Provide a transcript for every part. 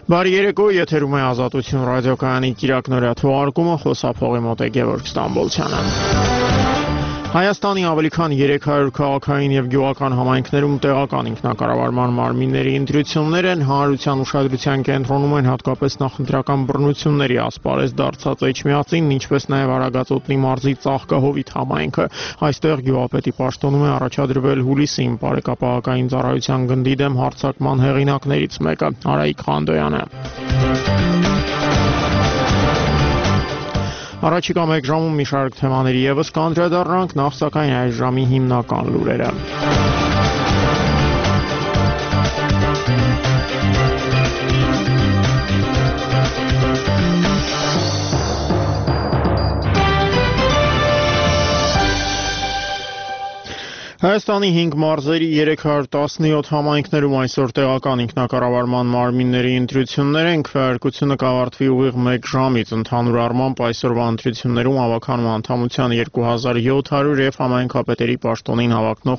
Բարի երեկո, եթերում է Ազատություն ռադիոկայանի կիրակնօրյա թողարկումը, խոսափողի մոտ է Գևորգ Ստամբոլցյանը։ Հայաստանի ավելի քան 300 քաղաքային եւ գյուղական համայնքներում տեղական ինքնակառավարման մարմինների ընտրություններ են, հանրության ուշադրության կենտրոնում են հատկապես նախընտրական բռնությունների ասպարեզ դարձած Էջմիածին, ինչպես նաեւ Արագածոտնի մարզի Ծաղկահովիտ համայնքը։ Այստեղ գյուղապետի պաշտոնում է առաջադրվել հուլիսին բարեկապահական ծառայության գնդի դեմ հարձակման հեղինակներից մեկը՝ Արայիկ Խանդոյանը։ Առաջիկա մեկ ժամում մի շարք թեմաների եւս կանդրադառնանք, նախ սակայն այս ժամի հիմնական լուրերը։ Հայաստանի 5 մարզերի 317 համայնքներում այսօր տեղական ինքնակառավարման մարմինների ընտրություններ են, քվեարկությունը կավարտվի ուղիղ 1 ժամից, ընդհանուր առմամբ այսօրվա ընտրություններում հավաքանում անդամության 2700 եւ համայնքապետերի պաշտոնին հավակնող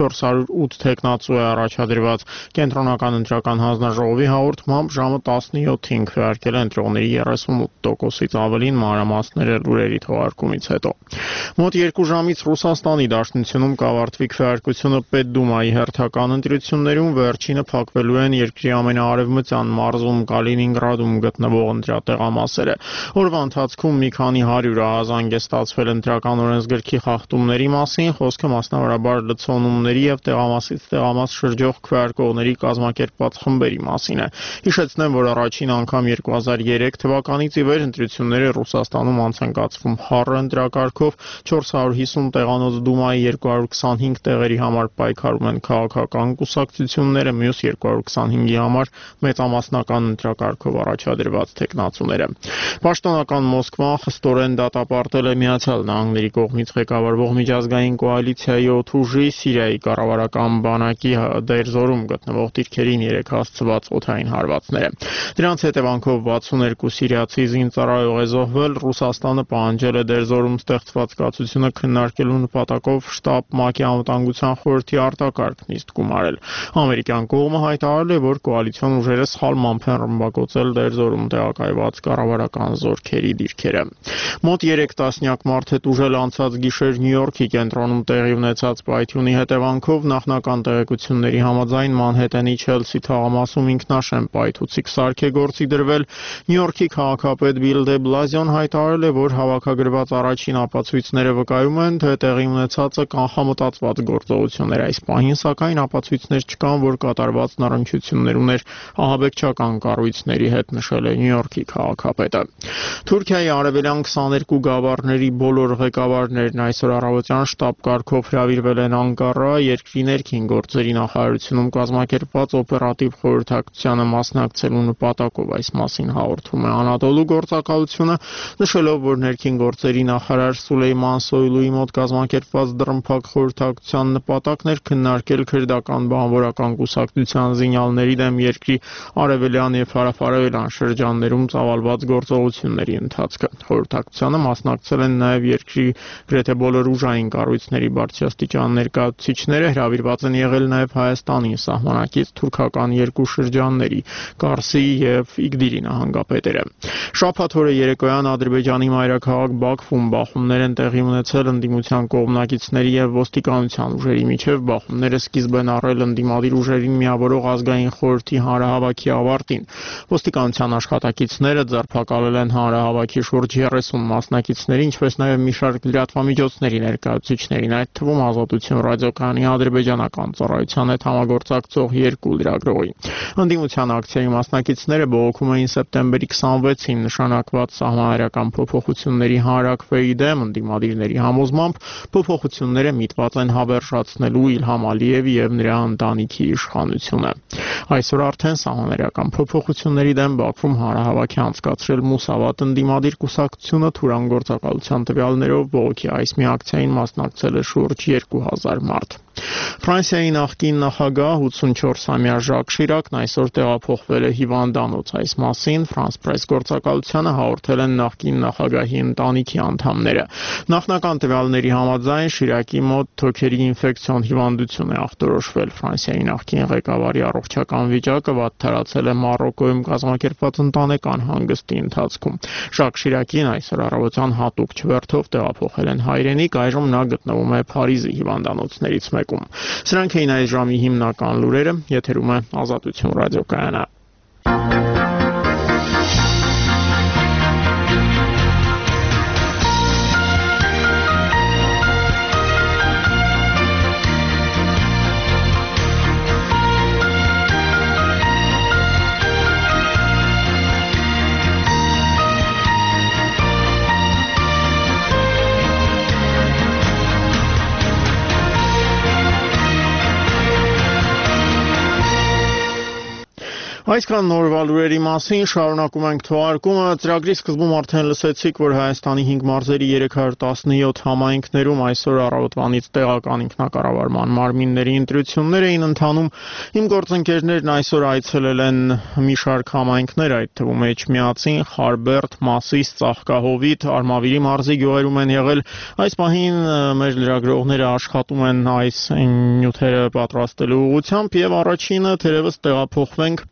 408 թեկնածու է առաջադրված։ Կենտրոնական ընտրական հանձնաժողովի հաղորդմամբ ժամը 17-ին քվեարկել է ընտրողների 38%-ից ավելին, մանրամասները լուրերի թողարկումից հետո։ Մոտ 2 ժամից Ռուսաստանի Դաշնությունում կավարտվի քվեարկությունը Պետդումայի հերթական ընտրություններում, վերջինը փակվելու են երկրի ամենաարևմտյան մարզում Կալինինգրադում գտնվող ընտրատեղամասերը։ Օրվա ընթացքում մի քանի 100 ահազանգ է ստացվել ընտրական օրենսգրքի խախտումների մասին, խոսքը մասնավորաբար լցոնումների եւ տեղամասից տեղամաս շրջող քվեարկողների կազմակերպված խմբերի մասին է։ Հիշեցնեմ, որ առաջին անգամ 2003 թվականից ի վեր ընտրությունները Ռուսաստանում անց են կացվում հառ ընտրակարգով, 450 տեղանոց Դումայի 225 տեղերի համար պայքարում են քաղաքական կուսակցությունները, մյուս 225-ի համար մեծամասնական ընտրակարգով առաջադրված թեկնածուները։ Պաշտոնական Մոսկվան խստորեն դատապարտել է Միացյալ Նահանգների կողմից ղեկավարվող միջազգային կոալիցիայի օդուժի Սիրիայի կառավարական բանակի դերձորում գտնվող դիրքերին 3 հասցված օդային հարվածները։ Դրանց հետևանքով 62 սիրիացի զինծառայող է զոհվել, Ռուսաստանը պահանջել է դերձորում ստեղծված կացությունը քննարկելու նպատակով շտաբ ՄԱԿ-ի անվտանգության խորհրդի արտակարգ նիստ գումարել։ Ամերիկյան կողմը հայտարարել է, որ կոալիցիոն ուժերը սխալմամբ են ռմբակոծել դերձորում տեղակայված կառավարական զորքերի դիրքերը։ Մոտ 3 տասնյակ մարդ է տուժել անցած գիշեր Նյու Յորքի կենտրոնում տեղի ունեցած պայթյունի հետևանքով, նախնական տեղեկությունների համաձայն Մանհեթենի Չելսի թաղամասում ինքնաշեն պայթուցիկ սարք է գործի դրվել։ Նյու Յորքի քաղաքապետ Բիլ դե Բլազիոն հայտարարել է, որ հավաքագրված առաջին ապացույցները վկայում են, թե տեղի ունեցածը կանխամտածված գործողություն էր։ Այս պահին սակայն ապացույցներ չկան, որ կատարվածն առնչություններ ուներ ահաբեկչական կառույցների հետ, նշել է Նյու Յորքի քաղաքապետը։ Թուրքիայի արևելյան 22 գավառների բոլոր ղեկավարներն այսօր առավոտյան շտաբ կարգով հրավիրվել են Անկարա, երկրի ներքին գործերի նախարարությունում կազմակերպված օպերատիվ խորհրդակցությանը մասնակցելու նպատակով, այս մասին հաղորդում է Անադոլու գործակալությունը, նշելով, որ ներքին գործերի նախարար Սուլեյման Սոյլուի մոտ կազմակերպված դռնփակ խորհրդակցության նպատակն էր քննարկել քրդական բանվորական կուսակցության զինյալների դեմ երկրի արևելյան եւ հարավ-արևելյան շրջաններում ծավալված գործողությունների ընթացքը։ Խորհրդակցությանը մասնակցել են նաեւ երկրի գրեթե բոլոր ուժային կառույցների բարձրաստիճան ներկայացուցիչները, հրավիրված են եղել նաեւ Հայաստանին սահմանակից թուրքական երկու շրջանների Կարսի եւ Իգդիրի նահանգապետերը։ Շաբաթ օրը երեկոյան Ադրբեջանի մայրաքաղաք Բաքվում բախումներ են տեղի ունեցել ընդդիմության կողմնակիցների եւ ոստիկանության ուժերի միջև, բախումները սկիզբ են առել ընդդիմադիր ուժերին միավորող ազգային խորհրդի հանրահավաքի ավարտին։ Ոստիկանության աշխատակիցները ձերբակալել են հանրահավաքի շուրջ 30 մասնակիցների, ինչպես նաեւ մի շարք լրատվամիջոցների ներկայացուցիչներին, այդ թվում Ազատություն ռադիոկայանի ադրբեջանական ծառայության հետ համագործակցող 2 լրագրողի։ Ընդդիմության ակցիայի մասնակիցները բողոքում էին սեպտեմբերի 26-ին նշանակված սահմանադրական փոփոխությունների հանրակրվեի դեմ, ընդդիմադիրների համոզմամբ փոփոխությունները միտված են հավերժացնելու Իլհամ Ալիևի եւ նրա ընտանիքի իշխանությունը։ Այսօր արդեն սահմանադրական փոփոխությունների դեմ Բաքվում հանրահավաք է անցկացրել Մուսավատ ընդդիմադիր կուսակցությունը, Թուրան գործակալության տվյալներով բողոքի այս մի ակցիային մասնակցել է շուրջ 2000 մարդ։ Ֆրանսիայի նախկին նախագահ 84-ամյա Ժակ Շիրակն այսօր տեղափոխվել է հիվանդանոց։ Այս մասին France Press գործակալությանը հաղորդել են նախկին նախագահի ընտանիքի անդամները։ Նախնական տվյալների համաձայն Շիրակի մոտ թոքերի ինֆեկցիոն հիվանդություն է ախտորոշվել։ Ֆրանսիայի նախկին ղեկավարի առողջական տնտեսական վիճակը վատթարացել է Մարոկոյում կազմակերպված ընտանեկան հանգստի ընթացքում։ Ժակ Շիրակին այսօր առավոտյան հատուկ չվերթով տեղափոխել են հայրենիք, այժմ նա գտնվում է Փարիզի հիվանդանոցներից մեկում։ Սրանք էին այս ժամի հիմնական լուրերը, եթերում է Ազատություն ռադիոկայանը։ Այսքան նորվա լուրերի մասին շարունակում ենք թողարկումը։ Ծրագրի սկզբում արդեն լսեցիք, որ Հայաստանի 5 մարզերի 317 համայնքներում այսօր առավոտվանից տեղական ինքնակառավարման մարմինների ընտրություններ էին ընթանում։ Իմ գործընկերներն այսօր այցելել են մի շարք համայնքներ, այդ թվում Էջմիածին, Խարբերդ, Մասիս, Ծաղկահովիտ, Արմավիրի մարզի գյուղերում են եղել։ Այս պահին մեր լրագրողները աշխատում են այս նյութերը պատրաստելու ուղղությամբ եւ առաջինը թերևս տեղափոխվենք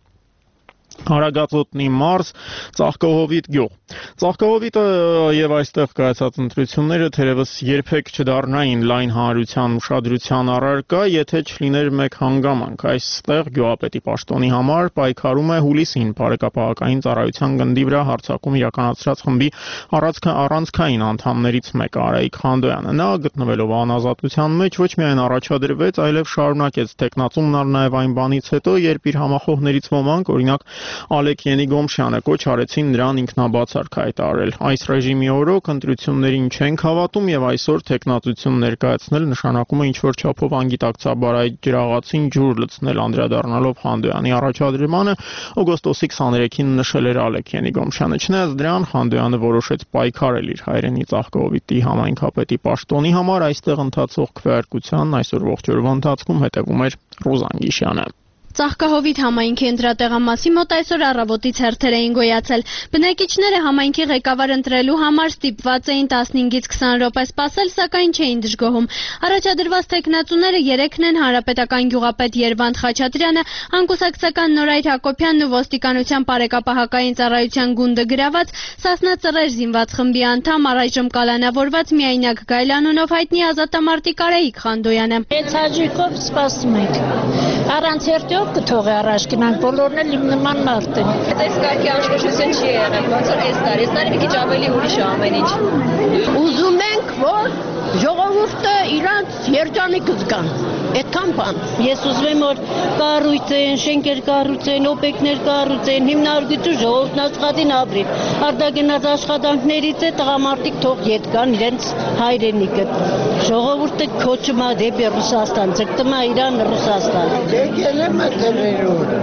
Արագածոտնի մարզ, Ծաղկահովիտ գյուղ։ Ծաղկահովիտը եւ այստեղ կայացած ընտրությունները թերևս երբեք չդառնային լայն հանրության ուշադրության առարկա, եթե չլիներ մեկ հանգամանք։ Այստեղ գյուղապետի պաշտոնի համար պայքարում է հուլիսին բարեկապահական ծառայության գնդի վրա հարձակում իրականացրած խմբի առանցքային անդամներից մեկը Արայիկ Խանդոյանը։ Նա գտնվելով անազատության մեջ ոչ միայն առաջադրվեց, այլև շարունակեց տեխնացումն նաեւ այն բանից հետո, երբ իր համախոհներից ոմանք, օրինակ Ալեք Ենիգոմշյանը կոչ արեցին նրան ինքնաբացարք հայտարարել։ Այս ռեժիմի օրոք ընտրություններին չենք հավատում եւ այսօր տեխնատություն ներկայացնել նշանակում է ինչ-որ չափով անգիտակցաբար այդ ջրաղացին ջուր լցնել, անդրադառնալով Խանդոյանի առաջադրմանը օգոստոսի 23-ին նշել էր Ալեք Ենիգոմշյանը։ Չնայած դրան Խանդոյանը որոշեց պայքարել իր հայրենի Ծաղկահովիտի համայնքապետի պաշտոնի համար, այստեղ ընթացող քվեարկության այսօր ողջ օրվա ընթացքում հետևում էր Ռուզան Գիշյանը։ Ծաղկահովիտ համայնքի ընտրատեղամասի մոտ այսօր առավոտից հերթեր էին գոյացել։ Բնակիչները համայնքի ղեկավար ընտրելու համար ստիպված էին 15-ից 20 րոպե սպասել, սակայն չէին դժգոհում։ Առաջադրված տեխնացուները 3-ն են հանրապետական գյուղապետ Երվանդ Խաչատրյանը, անկուսակցական Նորայր Հակոբյանն ու ոստիկանության բարեկապահական ծառայության գունդը գրաված Սասնա Ծռեր զինված խմբի անդամ առայժմ կալանավորված Միայնակ Գայլ անունով հայտնի ազատամարտիկ Արայիկ Խանդոյանը։ Այս հաջիկով սպասում ենք։ Առանց հերթով կթողի առաջ գնանք, բոլորն էլ իմ նման մարդ են։ Այս կարգի անշոշություն չի եղել, ոնց որ այս տարի մի քիչ ավելի ուրիշ է ամեն ինչ։ Ուզում ենք, որ ժողովուրդը իրանց երջանիկը զգան։ Այդքան բան։ Ես ուզում եմ, որ կառույցեն, շենքեր կառուցեն, օպեկներ կառուցեն, հիմնարկություն ժողովուրդն աշխատին ապրի։ Արտագնաց աշխատանքներից է տղամարդիկ թող ետ գան իրենց հայրենիքը։ Ժողովուրդը քոչում է դեպի Ռուսաստան, ցկտում է Իրան, Ռուսաստան։ Եկել եմ ընտրերուր։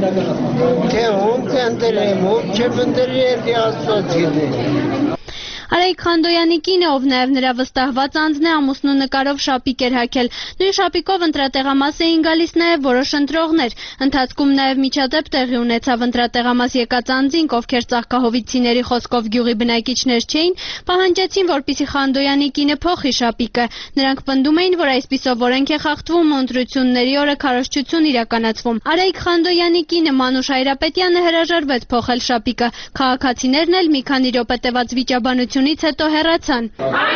Թե ոնց ընտրեմ, ոնց չեմ ընտրել, ասոցիալ։ Արայիկ Խանդոյանի կինը, ով նաև նրա վստահված անձն է, ամուսնու նկարով շապիկ էր հագել։ Նույն շապիկով ընտրատեղամաս էին գալիս նաև որոշ ընտրողներ։ Ընթացքում նաև միջադեպ տեղի ունեցավ ընտրատեղամաս եկած անձինք, ովքեր Ծաղկահովիցիների խոսքով գյուղի բնակիչներ չէին, պահանջեցին, որպեսզի Խանդոյանի կինը փոխի շապիկը։ Նրանք պնդում էին, որ այսպիսով օրենք է խախտվում ու ընտրությունների օրը քարոզչություն իրականացվում։ Արայիկ Խանդոյանի կինը Մանուշ Հայրապետյանը հրաժարվեց փոխել շապիկը։ Քաղաքացիներն էլ մի քանի րոպե տևած վիճաբանություն հետո հեռացան։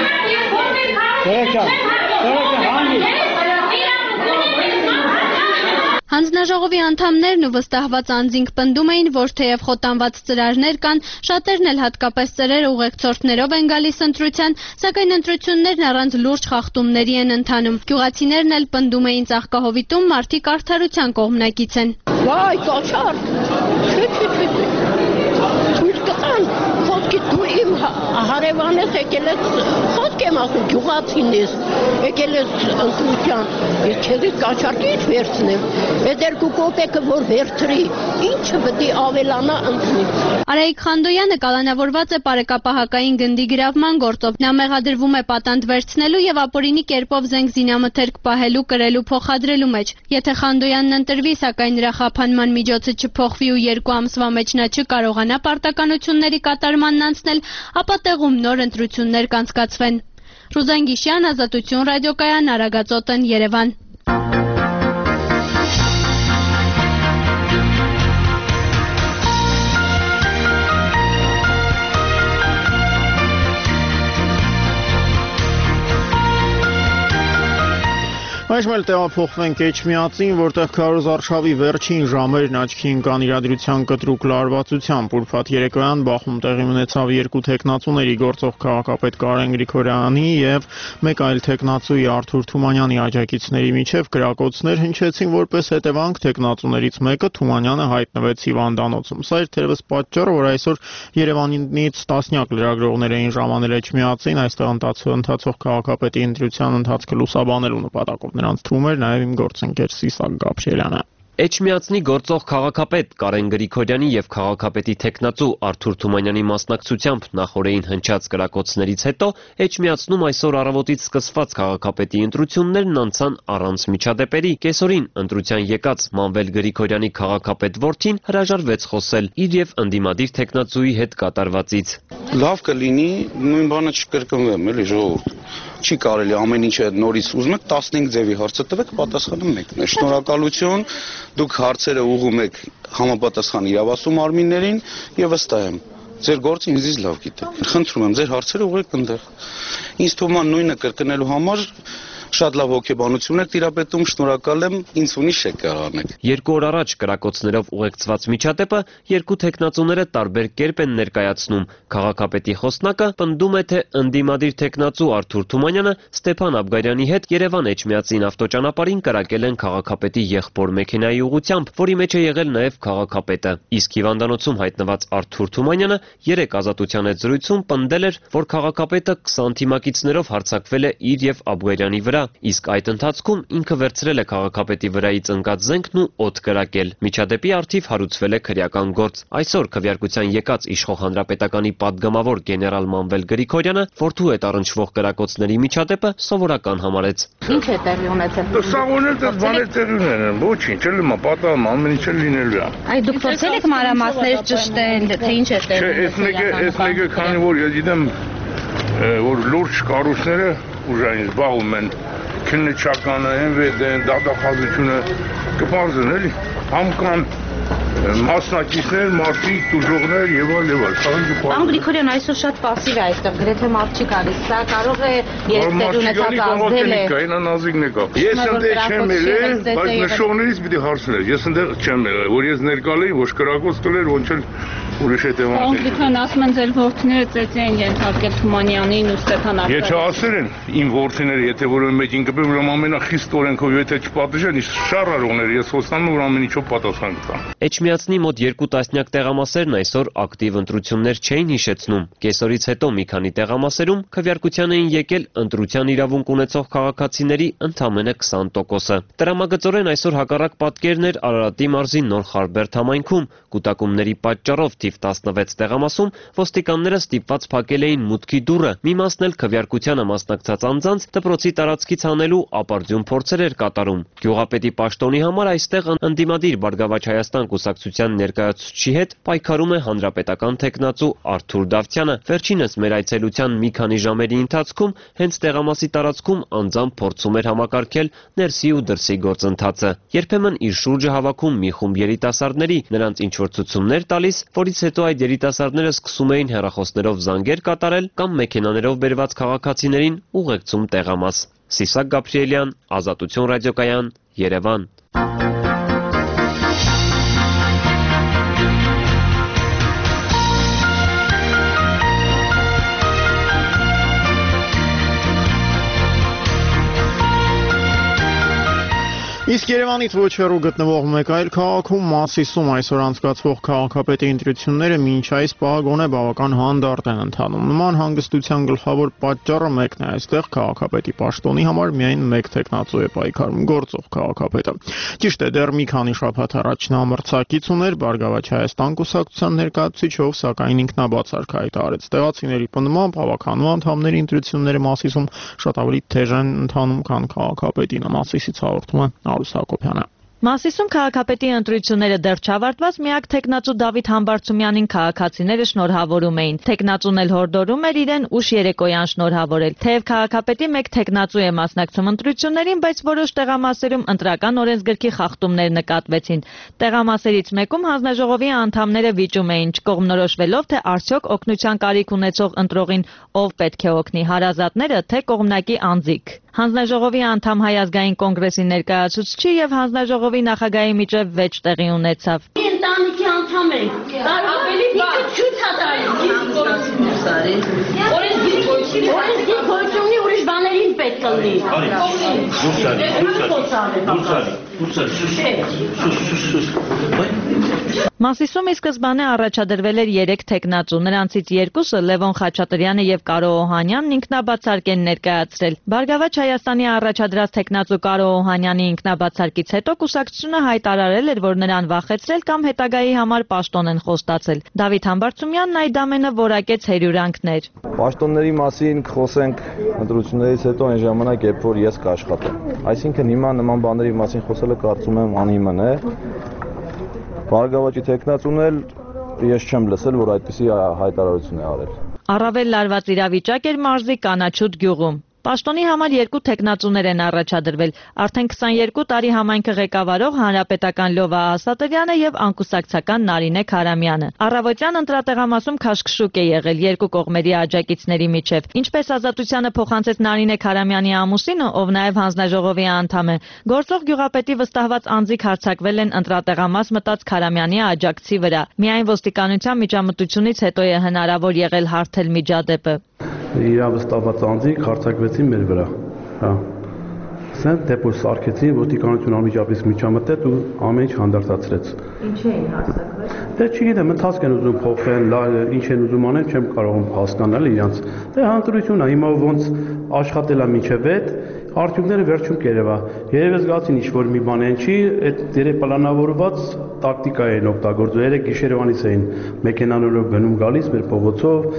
Հանձնաժողովի անդամներն ու վստահված անձինք պնդում էին, որ թեև խոտանված ծրարներ կան, շատերն էլ հատկապես ծրեր ուղեկցորդներով են գալիս ընտրության, սակայն ընտրություններն առանց լուրջ խախտումների են ընթանում։ Գյուղացիներն էլ պնդում էին Ծաղկահովիտում մարդիկ արդարության կողմնակից են։ Վայ, կաչար։ Թույլ կտան, խոսքի դու իմ հարևան ես եկել ես, խոսք եմ ասում, գյուղացին ես, եկել ես ընտրության, ես քեզից կաչարկի ինչ վերցնեմ, այդ 2 կոպեկը որ վերցրի, ինչը պետք է ավելանա ընտրից։ Արայիկ Խանդոյանը կալանավորված է բարեկապահական գնդի գրավման գործով։ Նա մեղադրվում է պատանդ վերցնելու եւ ապօրինի կերպով զենք զինամթերք պահելու, կրելու, փոխադրելու մեջ։ Եթե Խանդոյանն ընտրվի, սակայն նրա խափանման միջոցը չփոխվի ու 2 ամսվա մեջ նա չկարողանա պարտականությունների կատարմանն անցնել, ապա տեղում նոր ընտրություններ կանցկացվեն։ Ռուզան Գիշյան, Ազատություն ռադիոկայան, Արագածոտն, Երևան։ էլ տեղափոխվենք Էջմիածին, որտեղ քարոզարշավի վերջին ժամերն աչքի ընկան իրադրության կտրուկ լարվածությամբ։ Ուրբաթ երեկոյան բախում տեղի ունեցավ երկու տեխնացուների գործող քաղաքապետ Կարեն Գրիգորյանի եւ մեկ այլ տեխնացուի Արթուր Թումանյանի աջակիցների միջև կրակոցներ հնչեցին, որպես հետևանք տեխնացուներից մեկը Թումանյանը հայտնվեց հիվանդանոցում։ Սա էր թերևս պատճառը, որ այսօր Երևանից տասնյակ լրագրողներ էին ժամանել Էջմիածին, այստեղ ընթացող քաղաքապետի ընտրության ընթացքը լուսաբանելու նպատակով նրանց թվում էր նաև իմ գործընկեր Սիսակ Գաբրիելյանը։ Էջմիածնի գործող քաղաքապետ Կարեն Գրիգորյանի եւ քաղաքապետի տեխնացու Արթուր Թումանյանի մասնակցությամբ նախօրեին հնչած կրակոցներից հետո Էջմիածնում այսօր առավոտից սկսված քաղաքապետի ընտրություններն անցան առանց միջադեպերի։ Կեսօրին ընտրության եկած Մանվել Գրիգորյանի քաղաքապետ որդին հրաժարվեց խոսել իր եւ ընդդիմադիր տեխնացուի հետ կատարվածից։ Լավ կլինի, նույն բանը չկրկնվեմ, էլի ժողովուրդ։ Չի կարելի ամեն ինչը նորից ուզում եք 15 ձևի հարցը տվեք, պատասխանը մեկն է։ Շնորհակալություն, դուք հարցերը ուղղում եք համապատասխան իրավասու մարմիններին եւ վստահ եմ ձեր գործը ինձ լավ գիտեք։ Խնդրում եմ ձեր հարցերը ուղղեք այնտեղ։ Ինձ թվում է նույնը կրկնելու համար շատ լավ հոգեբանություն եք տիրապետում, շնորհակալ եմ, ինձ ունի շեք կարողանեք։ Երկու օր առաջ կրակոցներով ուղեկցված միջադեպը երկու տեխնացուները տարբեր կերպ են ներկայացնում։ Քաղաքապետի խոսնակը պնդում է, թե ընդդիմադիր տեխնացու Արթուր Թումանյանը Ստեփան Աբգարյանի հետ Երևան-Էջմիածին ավտոճանապարհին կրակել են քաղաքապետի եղբոր մեքենայի ուղղությամբ, որի մեջ է եղել նաև քաղաքապետը։ Իսկ հիվանդանոցում հայտնված Արթուր Թումանյանը երեք Ազատության հետ զրույցում պնդել էր, որ քաղաքապետը 20 թիմակիցներով հարձակվել է իր եւ Աբգարյանի վրա, իսկ այդ ընթացքում ինքը վերցրել է քաղաքապետի վրայից ընկած զենքն ու օդ կրակել։ Միջադեպի առթիվ հարուցվել է քրեական գործ։ Այսօր քվեարկության եկած Իշխող Հանրապետականի падգամավոր գեներալ Մանվել Գրիգորյանը որդու հետ առնչվող կրակոցների միջադեպը սովորական համարեց։ Ինչ է տեղի ունեցել։ Սա ոնել դες բաներ տեղի ունեն, ոչինչ, էլ մա պատահում ամեն ինչ լինելու է։ Այ դուք փորձել եք մանրամասներ ճշտել, թե ինչ է տեղի ունեցել։ Այս մեկը քանի որ ես գիտեմ, որ լուրջ կառույցները ուժային զբաղվում են քննիչականը, ՆՎԴ-ն, դատախազությունը կփարզեն էլի, համ կան մասնակիցներ, մարդիկ, տուժողներ եւ այլ եւ այլ։ Պարոն Գրիգորյան, այսօր շատ պասիվ է այստեղ, գրեթե մարդ չի գալիս։ Սա կարող է երբ տեղի ունեցած ազդել է։ Այնա նազիկն է կա։ Ես ընդեղ չեմ ելել, բայց նշողներից պիտի հարցներ։ Ես ընդեղ չեմ ելել, որ ես ներկալ էի, ոչ կրակոց կլեր, ոչ էլ ուրիշ հետևանք։ Պարոն Գրիգորյան, ասում են ձեր որդիները ծեծի են ենթարկել Թումանյանին ու Ստեփան Աբգարյանին։ Եթե ասել են իմ որդիները, եթե որ մեկին կպեմ, ուրեմն ամենախիստ օրենքով եթե չպատժեն, իսկ շարարողներ ես խոստանում որ ամեն ինչով պատասխան կտան։ Էջմիածնի մոտ 2 տասնյակ տեղամասերն այսօր ակտիվ ընտրություններ չէին հիշեցնում։ Կեսօրից հետո մի քանի տեղամասերում քվեարկության էին եկել ընտրության իրավունք ունեցող քաղաքացիների ընդամենը 20%-ը։ Տրամագծորեն այսօր հակառակ պատկերն էր Արարատի մարզի Նոր Խարբերդ համայնքում։ Կուտակումների պատճառով թիվ 16 տեղամասում ոստիկանները ստիպված փակել էին մուտքի դուռը։ Մի մասն էլ քվեարկությանը մասնակցած անձանց դպրոցի տարածքից հանելու ապարդյուն փորձեր էր կատարում։ Գյուղապետի պաշտոնի համար այստեղ ընդդիմադիր Բարգավաճ Հայաստան կուսակցության ներկայացուցչի հետ պայքարում է հանրապետական տեխնացու Արթուր Դավթյանը։ Վերջինս մեր այցելության մի քանի ժամերի ընթացքում հենց տեղամասի տարածքում անձամբ փորձում էր համակարգել ներսի ու դրսի գործընթացը։ Երբեմն իր շուրջը հավաքում մի խումբ երիտասարդների, նրանց ինչ-որ ցուցումներ տալիս, որից հետո այդ երիտասարդները սկսում էին հեռախոսներով զանգեր կատարել կամ մեքենաներով բերված քաղաքացիներին ուղեկցում տեղամաս։ Սիսակ Գաբրիելյան, Ազատություն ռադիոկայան, Երևան։ Իսկ Երևանից ոչ հեռու գտնվող մեկ այլ քաղաքում Մասիսում այսօր անցկացվող քաղաքապետի ընտրությունները մինչ այս պահը գոնե բավական հանդարտ են ընթանում։ Նման հանգստության գլխավոր պատճառը մեկն է, այստեղ քաղաքապետի պաշտոնի համար միայն մեկ տեխնացու է պայքարում, գործող քաղաքապետը։ Ճիշտ է, դեռ մի քանի շաբաթ առաջ նա մրցակից ուներ Բարգավաճ Հայաստան կուսակցության ներկայացուցիչով, սակայն ինքնաբացարք հայտարարեց։ Տեղացիների պնդմամբ հավաքանու անդամների ընտրությունները Մասիսում շատ ավելի թեժ են ընթանում, քան քաղաքապետին։ Մասիսից հաղորդում է Արուս Հակոբյանը։ Մասիսում քաղաքապետի ընտրությունները դեռ չավարտված միակ տեխնացու Դավիթ Համբարձումյանին քաղաքացիները շնորհավորում էին։ Տեխնացուն էլ հորդորում էր իրեն ուշ երեկոյան շնորհավորել։ Թեև քաղաքապետի մեկ տեխնացու է մասնակցում ընտրություններին, բայց որոշ տեղամասերում ընտրական օրենսգրքի խախտումներ նկատվեցին։ Տեղամասերից մեկում հանձնաժողովի անդամները վիճում էին, չկողմնորոշվելով, թե արդյոք օգնության կարիք ունեցող ընտրողին ով պետք է օգնի՝ հարազատները, թե կողմնակի անձիկ։ Հանձնաժողովի անդամ Հայ ազգային կոնգրեսի ներկայացուցիչի եւ հանձնաժողովի նախագահի միջև վեճ տեղի ունեցավ։ Ընտանիքի անդամ ենք։ Ավելի ցույց հատային։ Ուրիշ բաներին պետք է Մասիսում ի սկզբանե առաջադրվել էր 3 թեկնածու, նրանցից 2-ը Լևոն Խաչատրյանը եւ Կարո Օհանյանն ինքնաբացարկ են ներկայացրել։ Բարգավաճ Հայաստանի առաջադրած թեկնածու Կարո Օհանյանի ինքնաբացարկից հետո կուսակցությունը հայտարարել էր, որ նրան վախեցրել կամ հետագայի համար պաշտոն են խոստացել։ Դավիթ Համբարձումյանն այդ ամենը որակեց հերյուրանքներ։ Պաշտոնների մասին խոսենք ընտրություններից հետո այն ժամանակ, երբ որ ես կաշխատեմ։ Այսինքն հիմա նման բաների մասին խոսելը կարծում եմ անհիմն է։ Բարգավաճի թեկնածուն էլ ես չեմ լսել, որ այդպիսի հայտարարություն է արել։ Առավել լարված իրավիճակ էր մարզի Կանաչուտ գյուղում։ Պաշտոնի համար 2 թեկնածուներ են առաջադրվել։ Արդեն 22 տարի համայնքը ղեկավարող հանրապետական Լովա Ասատերյանը եւ անկուսակցական Նարինե Քարամյանը։ Առավոտյան ընտրատեղամասում քաշքշուկ է եղել 2 կողմերի աջակիցների միջև։ Ինչպես Ազատությանը փոխանցեց Նարինե Քարամյանի ամուսինը, ով նաեւ հանձնաժողովի անդամ է, գործող գյուղապետի վստահված անձիկ հարձակվել են ընտրատեղամաս մտած Քարամյանի աջակցի վրա։ Միայն ոստիկանության միջամտությունից հետո է հնարավոր եղել հարթել միջադեպը։ Իրավստահված անձիկ հարձակվեցին մեր վրա։ Հա։ Սենց դեպոս սարքեցին, ոստիկանությունը անմիջապես միջամտեց ու ամեն ինչ հանդարտացրեց։ Ինչ էին հարձակվել։ Դե չգիտեմ, ընթացք են ուզում փոխեն, ինչ են ուզում անել, չեմ կարող հասկանալ իրանց։ Դե հանրություն է, հիմա ոնց աշխատել է մինչև այդ, արդյունքները վերջում կերևա։ Երևի զգացին ինչ-որ մի բան են չի, այդ դերե պլանավորված տակտիկա են օգտագործում։ Երեք գիշերվանից էին մեքենաներով գնում գալիս մեր փողոցով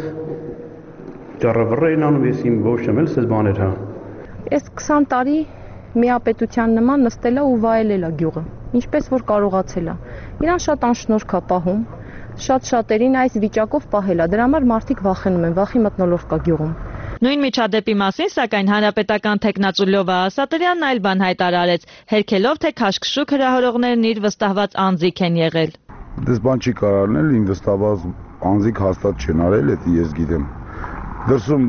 ճառավռային անում, ես իմ ոչ եմ էլ սես բաներ, հա։ Ես 20 տարի միապետության նման նստել ու վայելել է գյուղը, ինչպես որ կարողացել է։ Իրան շատ անշնորհք է պահում, շատ-շատերին այս վիճակով պահել է, դրա համար մարդիկ վախենում են, վախի մթնոլորտ կա գյուղում։ Նույն միջադեպի մասին, սակայն հանրապետական թեկնածու Լովա Ասատերյանն այլ բան հայտարարեց, հերքելով, թե քաշքշուկ հրահրողներն իր վստահված անձիկ են եղել։ Դες բան չի կարող անել, ին վստահված անձիկ հաստատ չեն արել, դա ես գիտեմ։ Դրսում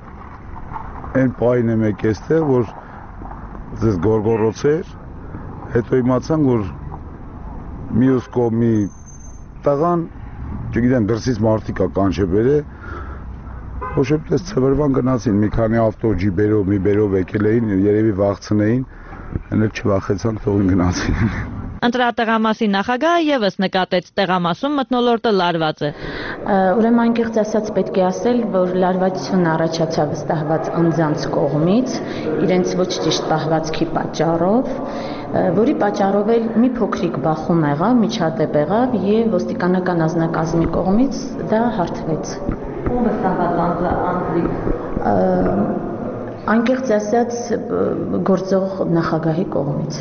այն պահին եմ եկել այստեղ, որ ձեզ գորգորոցեր, հետո իմացան, որ մյուս կողմի տղան, չգիտեմ, դրսից մարդիկ կանչել է, ոչ էպես ծվրվան գնացին, մի քանի ավտո ջիպերով, մի բերով եկել էին, երևի վախցնեին, են էլ չվախեցան, թողին գնացին։ Ընտրատեղամասի նախագահը եւս նկատեց, տեղամասում մթնոլորտը լարված է։ Ուրեմն անկեղծ ասած պետք է ասել, որ լարվածություն առաջացավ վստահված անձանց կողմից, իրենց ոչ ճիշտ պահվածքի պատճառով, որի պատճառով էլ մի փոքրիկ բախում եղավ, միջադեպ եղավ եւ ոստիկանական անձնակազմի կողմից դա հարթվեց։ Ում վստահված անձիկ։ Անկեղծ ասած գործող նախագահի կողմից։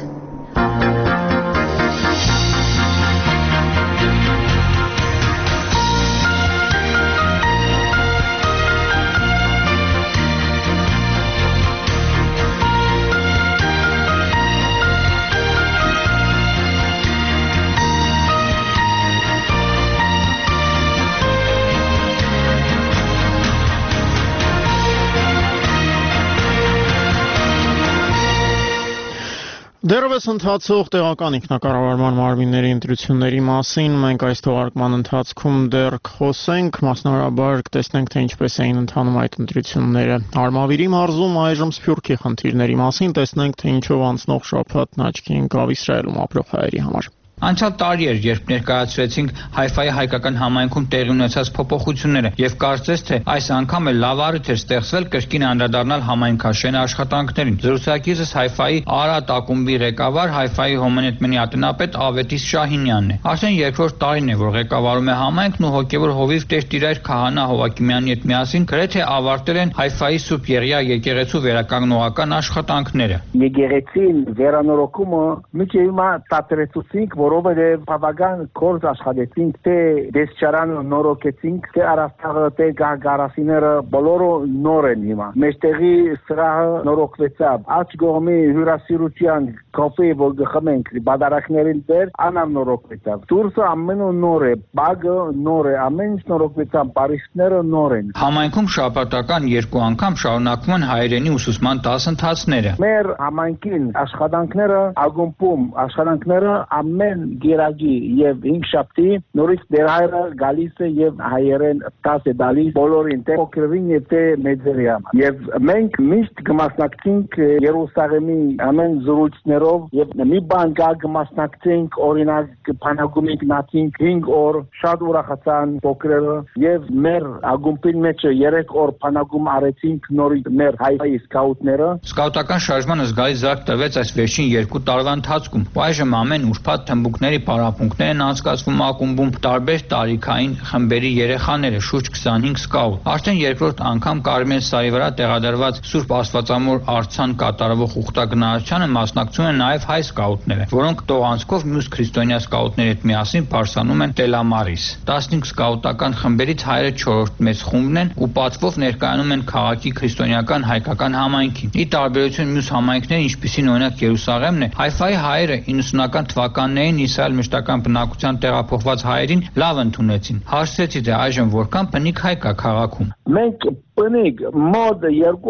Դեռևս ընթացող տեղական ինքնակառավարման մարմինների ընտրությունների մասին մենք այս թողարկման ընթացքում դեռ կխոսենք, մասնավորաբար կտեսնենք, թե ինչպես էին ընթանում այդ ընտրությունները։ Արմավիրի մարզում այժմ Սփյուռքի խնդիրների մասին տեսնենք, թե ինչով անցնող շաբաթն աչքի ընկավ Իսրայելում ապրող հայերի համար։ Անցյալ տարի էր, երբ ներկայացրեցինք Հայֆայի հայկական համայնքում տեղի ունեցած փոփոխությունները եւ կարծես թե այս անգամ էլ լավ առիթ էր ստեղծվել կրկին անդրադառնալ համայնքաշեն աշխատանքներին։ Զրուցակիցս Հայֆայի Արատ ակումբի ղեկավար Հայֆայի հոմանետմենի ատենապետ Ավետիս Շահինյանն է։ Արդեն երկրորդ տարին է, որ ղեկավարում է համայնքն ու հոգևոր հովիվ Տեր-Տիրայր քահանա Հովակիմյանի հետ միասին գրեթե ավարտել են Հայֆայի Սուրբ Եղիա եկեղեցու վերականգնողական աշխատանքները։ Եկեղեցին վերանորոգումը մի քիչ հիմա տատրեցուցինք, որ որովհետև բավական կորձ աշխատեցինք, թե դեսչարանը նորոգեցինք, թե Արաստաղը, թե գարասիները բոլորը նոր են հիմա։ Մեջտեղի սրահը նորոգվեցավ։ Աջ կողմի հյուրասիրության կոֆե, որ գխմենք բադարակներին դեր, անամ նորոգվեցավ։ Դուրսը ամենը նոր է, բագը նոր է, ամեն ինչ նորոգվեցավ, բարիքները նոր են։ Համայնքում շաբաթական 2 անգամ շարունակվում են հայերենի ուսուցման դասընթացները։ Մեր համայնքին աշխատանքները ագումբում, աշխատանքները ամեն գերագի եւ 5 շաբթի նորից դերհայրը գալիս է եւ հայերեն դաս է տալիս բոլորին, թե փոքրին եւ թե մեծերին։ Եվ մենք միշտ կմասնակցենք Երուսաղեմի ամեն զրույցներով եւ մի բան կմասնակցենք, օրինակ բանակում գնացինք 5 օր, շատ ուրախացան փոքրերը եւ մեր ագումբին մեջ 3 օր բանակում արեցինք նորից մեր հայ սկաուտները։ Սկաուտական շարժմանը զգալի զարկ տվեց այս վերջին 2 տարվա ընթացքում։ Այժմ ամեն ուրբաթ թմբուկների պարապմունքներ են անցկացվում ակումբում տարբեր տարիքային խմբերի երեխաները, շուրջ 25 սկաուտ։ Արդեն երկրորդ անգամ Կարմիր սարի վրա տեղադրված Սուրբ Աստվածամոր արձան կատարվող ուխտագնահատությանը մասնակցում են նաև հայ սկաուտները, որոնք տողանցքով մյուս քրիստոնյա սկաուտների հետ միասին բարձրանում են Տելամարիս։ 15 սկաուտական խմբերից հայերը 4-րդ մեծ խումբն են ու պատվով ներկայանում են քաղաքի քրիստոնեական հայկական համայնքին։ Ի տարբերություն մյուս համայնքների, ինչպիսին օրինակ Երուսաղեմն է, Հայֆայի հայերը 90-ական թվականներին Իսրայել մշտական բնակության տեղափոխված հայերին լավ ընդունեցին։ Հարցրեցի, թե այժմ որքան բնիկ հայ կա քաղաքում։ Մենք բնիկ մոտ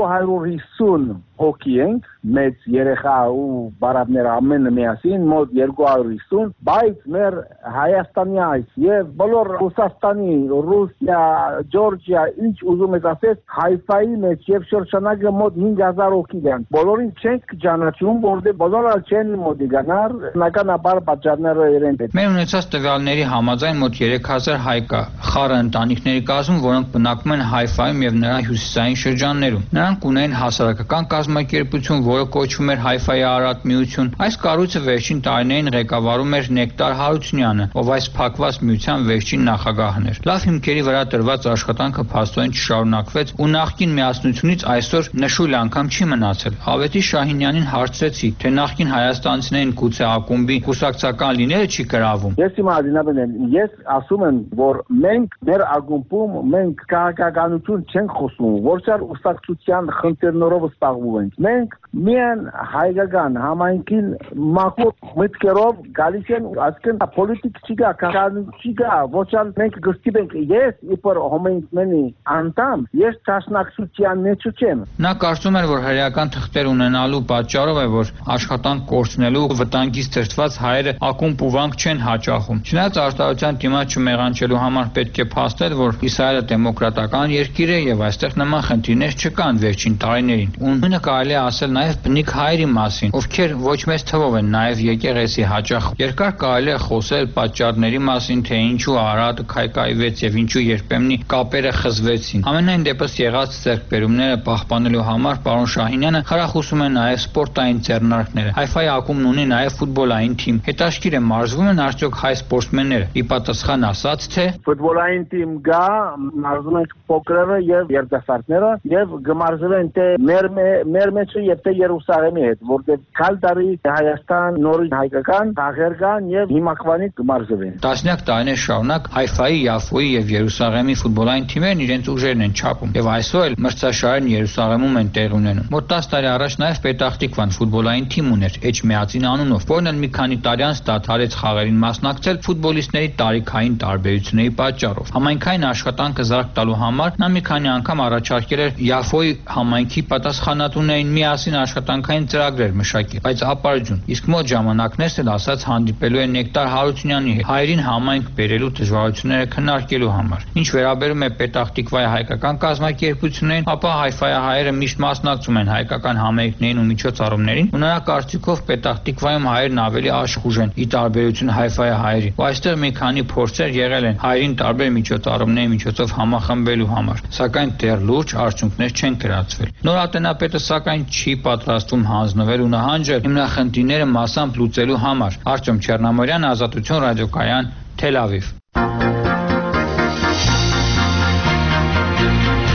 250 հոգի ենք, մեծ երեխա ու բարաբներ ամենը միասին մոտ 250, բայց մեր Հայաստանի այս եւ բոլոր Ռուսաստանի, Ռուսիա, Ջորջիա, ինչ ուզում եք ասես, Հայֆայի մեջ եւ շրջանակը մոտ 5000 հոգի կան։ Բոլորին չենք ճանաչում, որովհետեւ բոլորը չեն մոտի գնար, բնականաբար պատճառները իրեն պետք։ Մեր ունեցած տվյալների համաձայն մոտ 3000 հայ կա խառը ընտանիքների կազմում, որոնք բնակվում են Հայֆայում եւ նրա հյուսիսային շրջաններում։ Նրանք ունեն հասարակական կազմակերպություն, որը կոչվում էր Հայֆայի Արարատ միություն։ Այս կառույցը վերջին տարիներին ղեկավարում էր Նեկտար Հարությունյանը, ով այս փակված միության վերջին նախագահն էր։ Լավ հիմքերի վրա տրված աշխատանքը փաստորեն չշարունակվեց ու նախկին միասնությունից այսօր նշույլ անգամ չի մնացել։ Ավետի Շահինյանին հարցրեցի, թե նախկին հայաստանցիներին գուցե ակումբի կուսակցական լինելը չի գրավում։ Ես իմ adinabն եմ, ես ասում եմ, որ մենք մեր ակումբում մենք քաղաքականություն չենք խոսում, որչար ուսակցության խնդիրներով զբաղվում ենք։ Մենք միայն հայկական համայնքին մաքուր մտքերով գալիս են, այսինքն պոլիտիկ չկա, քաղաքականություն չկա, որչալ մենք գստիպենք ես իբր հոմենտմենի անդամ, ես ճաշնակցության մեջ չեմ։ Նա կարծում էր, որ հրեական թղթեր ունենալու պատճառով է, որ աշխատանք կորցնելու վտանգից դրդված հայերը ակումբ ու վանք չեն հաճախում։ Չնայած արտահայտության դիմաց չմեղանչելու համար պետք է փաստել, որ Իսրայելը դեմոկրատական երկիր է եւ այստեղ նման խնդիրներ չկան վերջին տարիներին։ Ու նույնը կարելի է ասել նաեւ բնիկ հայերի մասին, ովքեր ոչ մեծ թվով են նաեւ եկեղեցի հաճախ։ Երկար կարելի է խոսել պատճառների մասին, թե ինչու Արարատը քայքայվեց եւ ինչու երբեմնի կապերը խզվեցին։ Ամենայն դեպս եղած ձեռքբերումները պահպանելու համար պարոն Շահինյանը խրախուսում է նաեւ սպորտային ձեռնարկները։ Հայֆայի ակումբն ունի նաեւ ֆուտբոլային թիմ։ Հետաքրքիր է, մարզվում են արդյոք հայ սպորտսմենները։ Ի պատասխան ասաց, թե ֆուտբոլային թիմ գա, մարզում են փոքրերը եւ երիտասարդները եւ գմարզվեն թե մեր մեջը եւ թե Երուսաղեմի հետ, որտեղ քալդարի Հայաստան նորից հայկական աղերգան եւ հիմակվանի գմարզվեն։ Տասնյակ տարիներ շարունակ Հայֆայի, Յաֆոյի եւ Երուսաղեմի ֆուտբոլային թիմերն իրենց ուժերն են չափում եւ այսօր էլ մրցաշարերն Երուսաղեմում են տեղ ունենում։ Մոտ 10 տարի առաջ նաեւ Պետախտիկվան ֆուտբոլային թիմ ուներ Էջմիածին անունով, որն էլ մի քանի տարի անց դադարեց խաղերին մասնակցել ֆուտբոլիստների տարիքային տարբերությունների պատճառով։ Համայնքային աշխատանքը զարգ տալու համար նա մի քանի անգամ առաջարկել էր Յաֆոյի համայնքի պատասխանատուներին միասին աշխատանքային ծրագրեր մշակել, բայց ապարդյուն։ Իսկ մոտ ժամանակներս էլ ասած հանդիպելու է Նեկտար Հարությունյանի հետ հայերին համայնք բերելու դժվարությունները քննարկելու համար։ Ինչ վերաբերում է Պետախտիկվայի հայկական կազմակերպություններին, ապա Հայֆայի հայերը միշտ մասնակցում են հայկական համերգներին ու միջոցառումներին, ու նրա կարծիքով Պետախտիկվայում հայերն ավելի աշխուժ են ի տարբերություն Հայֆայի հայերի։ Ու այստեղ մի քանի փորձեր եղել են հայերին տարբեր միջոցառումների միջոցով համախմբելու համար, սակայն դեռ լուրջ արդյունքներ չեն գրացվել։ Նոր ատենապետը սակայն չի պատրաստվում հանձնվել ու նահանջել հիմնախնդիրները մասամբ լուծելու համար։ Արտյոմ Չեռնամորյան, Ազատություն ռադիոկայան, Թել Ավիվ։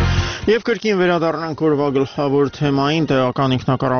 Եվ կրկին վերադառնանք օրվա գլխավոր թեմային տեղական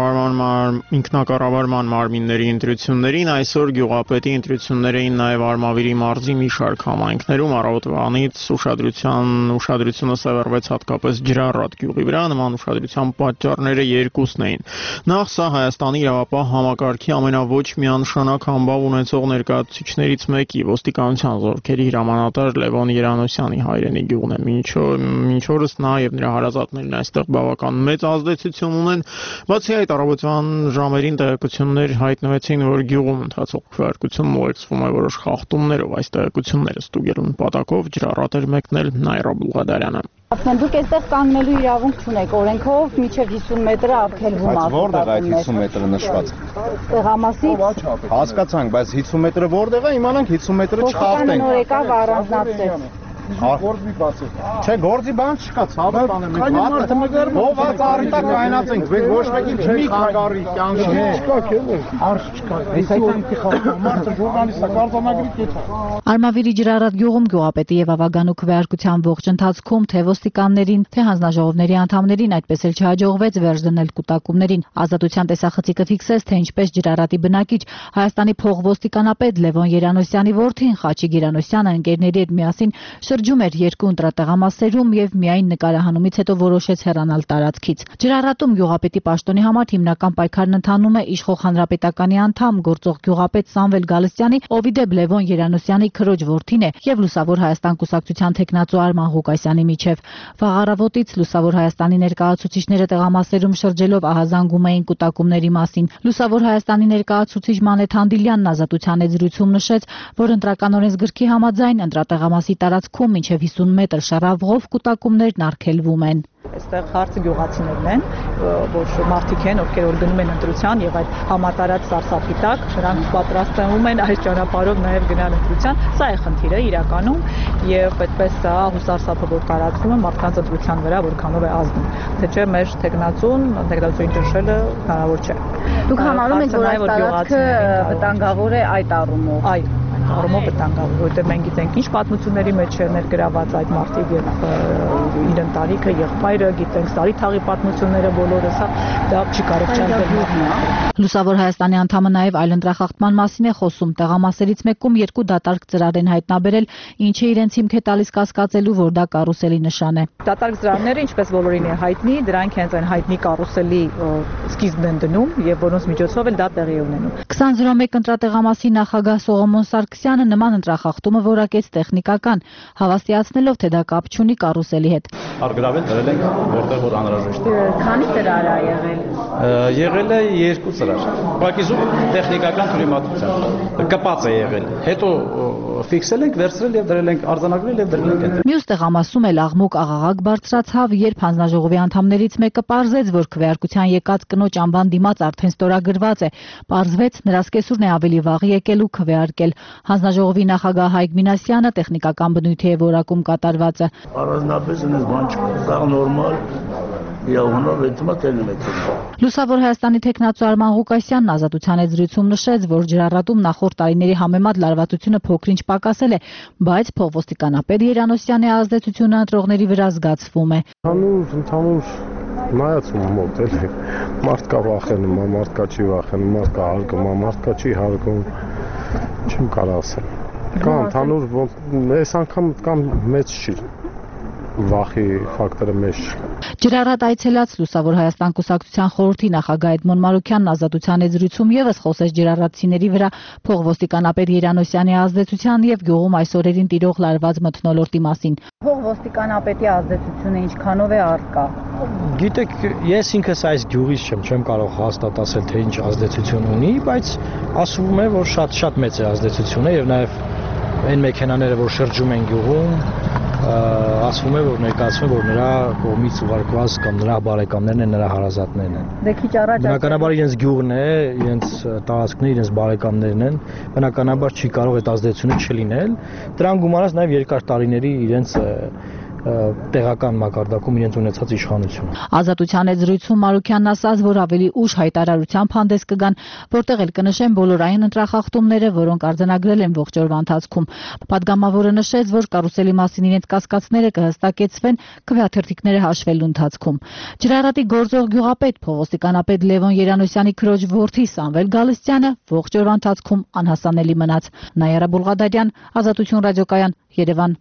ինքնակառավարման մարմինների ընտրություններին այսօր գյուղապետի ընտրություններ էին նաև Արմավիրի մարզի մի շարք համայնքներում առավոտվանից ուշադրությունը սևեռվեց հատկապես Ջրառատ գյուղի վրա նման ուշադրության պատճառները երկուսն էին նախ սա Հայաստանի իրավապահ համակարգի ամենաոչ միանշանակ համբավ ունեցող ներկայացուցիչներից մեկի ոստիկանության զորքերի հրամանատար Լևոն Երանոսյանի հայրենի գյուղն է մինչ օրս նա եւ նրա հարազատներն այստեղ բավական մեծ ազդեցություն ունեն բացի այդ առավոտվան ժամերին տեղեկություններ հայտնվեցին որ գյուղում ընթացող քվեարկությունն ուղեկցվում է որոշ խախտումներով այս տեղեկությունները ստուգելու նպատակով Ջրառատ էր մեկնել Նայրա Բուլղադարյանը Դուք այստեղ կանգնելու իրավունք չունեք օրենքով մինչև 50 մետրը արգելվում է Որտեղ է 50 մետրը նշված Տեղամասից Հասկացանք բայց 50 մետրը որտեղ է իմանանք 50 մետրը չխախտենք Նորեկավ առանձնացրեց Գործի բացեք։ Չէ, գործի բան չկա, ցավը տանեմ մենք հատը։ Հոված առիթա կայնացենք, մենք ոչ մեկին մի քագարի կյանքի չկա քեզ։ Արժ չկա։ Այսինքն խաղում մարդը ժողովանից կարձանագրի կետ։ Արմավիրի Ջրառատ գյուղում գյուղապետի եւ ավագանու քվեարկության ողջ ընթացքում թե ոստիկաններին, թե հանձնաժողովների անդամներին այդպես էլ չհաջողվեց վերջ դնել կուտակումներին։ Ազատության տեսախցիկը ֆիքսեց, թե ինչպես Ջրառատի բնակիչ Հայաստանի փողոստիկանապետ Լևոն Երանոսյանի որդին Խաչիկ Երանոսյանը ընկերների հետ միասին շրջում էր երկու ընտրատեղամասերում եւ միայն նկարահանումից հետո որոշեց հեռանալ տարածքից։ Ջրառատում գյուղապետի պաշտոնի համար հիմնական պայքարն ընթանում է իշխող հանրապետականի անդամ գործող գյուղապետ Սամվել Գալստյանի, ով ի դեպ Լևոն Երանոսյանի քրոջ որդին է եւ Լուսավոր Հայաստան կուսակցության թեկնածու Արման Ղուկասյանի միջև։ Վաղ առավոտից Լուսավոր Հայաստանի ներկայացուցիչները տեղամասերում շրջելով ահազանգում էին կուտակումների մասին։ Լուսավոր Հայաստանի ներկայացուցիչ Մանեթ Հանդիլյանն ազատության հետ զրույցում նշեց, որ ընտրական օրենսգրքի համաձայն ընտրատեղամասի տարածքում մինչև 50 մետր շարավղով կուտակումներն արգելվում են։ Այստեղ հարցը գյուղացիներն են, որ մարդիկ են, ովքեր որ գնում են ընտրության եւ այդ համատարած սարսափի տակ, նրանք պատրաստվում են այս ճանապարհով նաեւ գնալ ընտրության։ Սա է խնդիրը իրականում եւ այդպես սա հուսարսափը որ տարածվում է մարդկանց ընտրության վրա, որքանով է ազդում։ Թե չէ մեր տեխնացուին ճնշելը հնարավոր չէ։ Դուք համարում եք, որ այս տարածքը վտանգավոր է այդ առումով։ Այո, առումով վտանգավոր, որովհետև մենք գիտենք ինչ պատմությունների մեջ է ներգրաված այդ մարդիկ եւ իր ընտանիքը, եղբայրը, գիտենք Սարի թաղի պատմությունները բոլորը, սա դա չի կարող չանցնել։ Լուսավոր Հայաստանի անդամը նաեւ այլ ընտրախախտման մասին է խոսում։ Տեղամասերից մեկում երկու դատարկ ծրար են հայտնաբերել, ինչը իրենց հիմք է տալիս կասկածելու, որ դա կարուսելի նշան է։ Դատարկ ծրարները, ինչպես բոլորին է հայտնի, դրանք հենց այն հայտնի կարուսելի սկիզբն են դնում եւ որոնց միջոցով էլ դա տեղի է ունենում։ 2001 ընտրատեղամասի նախագահ Սողոմոն Սարգսյանը նման ընտրախախտումը որակեց տեխնիկական, հավաստիացնելով, թե դա կապ չունի կարուսելի հետ։ Արգրավել դրել ենք որտեղ որ անհրաժեշտ է։ Քանի ծրար է եղել։ Եղել է 2 ծրար։ Ուղղակի զուտ տեխնիկական թյուրիմացությամբ կպած է եղել։ Հետո ֆիքսել ենք, վերցրել եւ դրել ենք արձանագրել եւ դրել ենք այնտեղ։ Մյուս տեղամասում էլ աղմուկ աղաղակ բարձրացավ, երբ հանձնաժողովի անդամներից մեկը պարզեց, որ քվեարկության եկած կնոջ անվան դիմաց արդեն ստորագրված է։ Պարզվեց, նրա սկեսուրն է ավելի վաղ եկել ու քվեարկել։ Հանձնաժողովի նախագահ Հայկ Մինասյանը տեխնիկական բնույթի է որակում կատարվածը։ Առանձնապես այնպես բան չկա, նորմալ Լուսավոր Հայաստանի թեկնածու Արման Ղուկասյանն ազատության հետ զրույցում նշեց, որ Ջրառատում նախորդ տարիների համեմատ լարվածությունը փոքր-ինչ պակասել է, բայց փոխոստիկանապետ Երանոսյանի ազդեցությունը ընտրողների վրա զգացվում է։ Ընդհանուր նայածում մոտ էլ է։ Մարդկա վախենում, մարդկա չի վախենում, մարդկա հարգում, մարդկա չի հարգում։ Չեմ կարող ասել։ Կամ ընդհանուր այս անգամ կամ մեծ չի։ Վախի ֆակտորը մեծ չի։ Ջրառատ այցելած Լուսավոր Հայաստան կուսակցության խորհրդի նախագահ Էդմոն Մարուկյանն ազատության հետ զրույցում եւս խոսեց ջրառատցիների վրա փողոստիկանապետ Երանոսյանի ազդեցության եւ գյուղում այս օրերին տիրող լարված մթնոլորտի մասին։ Փողոստիկանապետի ազդեցությունը ինչքանով է առկա։ Գիտեք, ես ինքս այս գյուղից չեմ կարող հաստատ ասել, թե ինչ ազդեցություն ունի, բայց ասվում է, որ շատ մեծ է ազդեցությունը եւ նաեւ այն մեքենաները, որ շրջում են գյուղում, ասվում է, որ ներկայացվում է, որ նրա կողմից ուղարկված կամ նրա բարեկամներն են, նրա հարազատներն են։ Դե քիչ առաջ բնականաբար իրենց գյուղն է, իրենց տարածքն է, իրենց բարեկամներն են, բնականաբար չի կարող այդ ազդեցությունը չլինել։ Դրան գումարած նաև երկար տարիների իրենց տեղական մակարդակում իրենց ունեցած իշխանությունը։ Ազատության հետ զրույցում Մարուքյանն ասաց, որ ավելի ուշ հայտարարությամբ հանդես կգան, որտեղ էլ կնշեն բոլորային ընտրախախտումները, որոնք արձանագրել են ողջ օրվա ընթացքում։ Պատգամավորը նշեց, որ կարուսելի մասին իրենց կասկածները կհստակեցվեն քվեաթերթիկները հաշվելու ընթացքում։ Ջրայրատի գործող գյուղապետ փողոստիկանապետ Լևոն Երանոսյանի քրոջ որդի Սամվել Գալստյանը ողջ օրվա ընթացքում անհասանելի մնաց։ Նայարա Բուլղադարյան, Ազատություն ռադիոկայան, Երևան։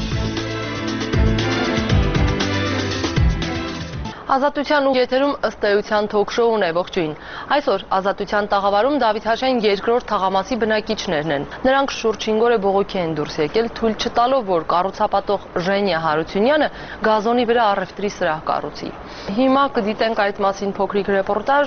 Ազատության ու եթերում ըստ էության թոք-շոուն է, ողջույն։ Այսօր Ազատության տաղավարում Դավիթ Հաշեն երկրորդ թաղամասի բնակիչներն են։ Նրանք շուրջ 5 օր է բողոքի են դուրս եկել, թույլ չտալով, որ կառուցապատող Ժենյա Հարությունյանը գազոնի վրա առևտրի սրահ կառուցի։ Հիմա կդիտենք այդ մասին փոքրիկ ռեպորտաժ։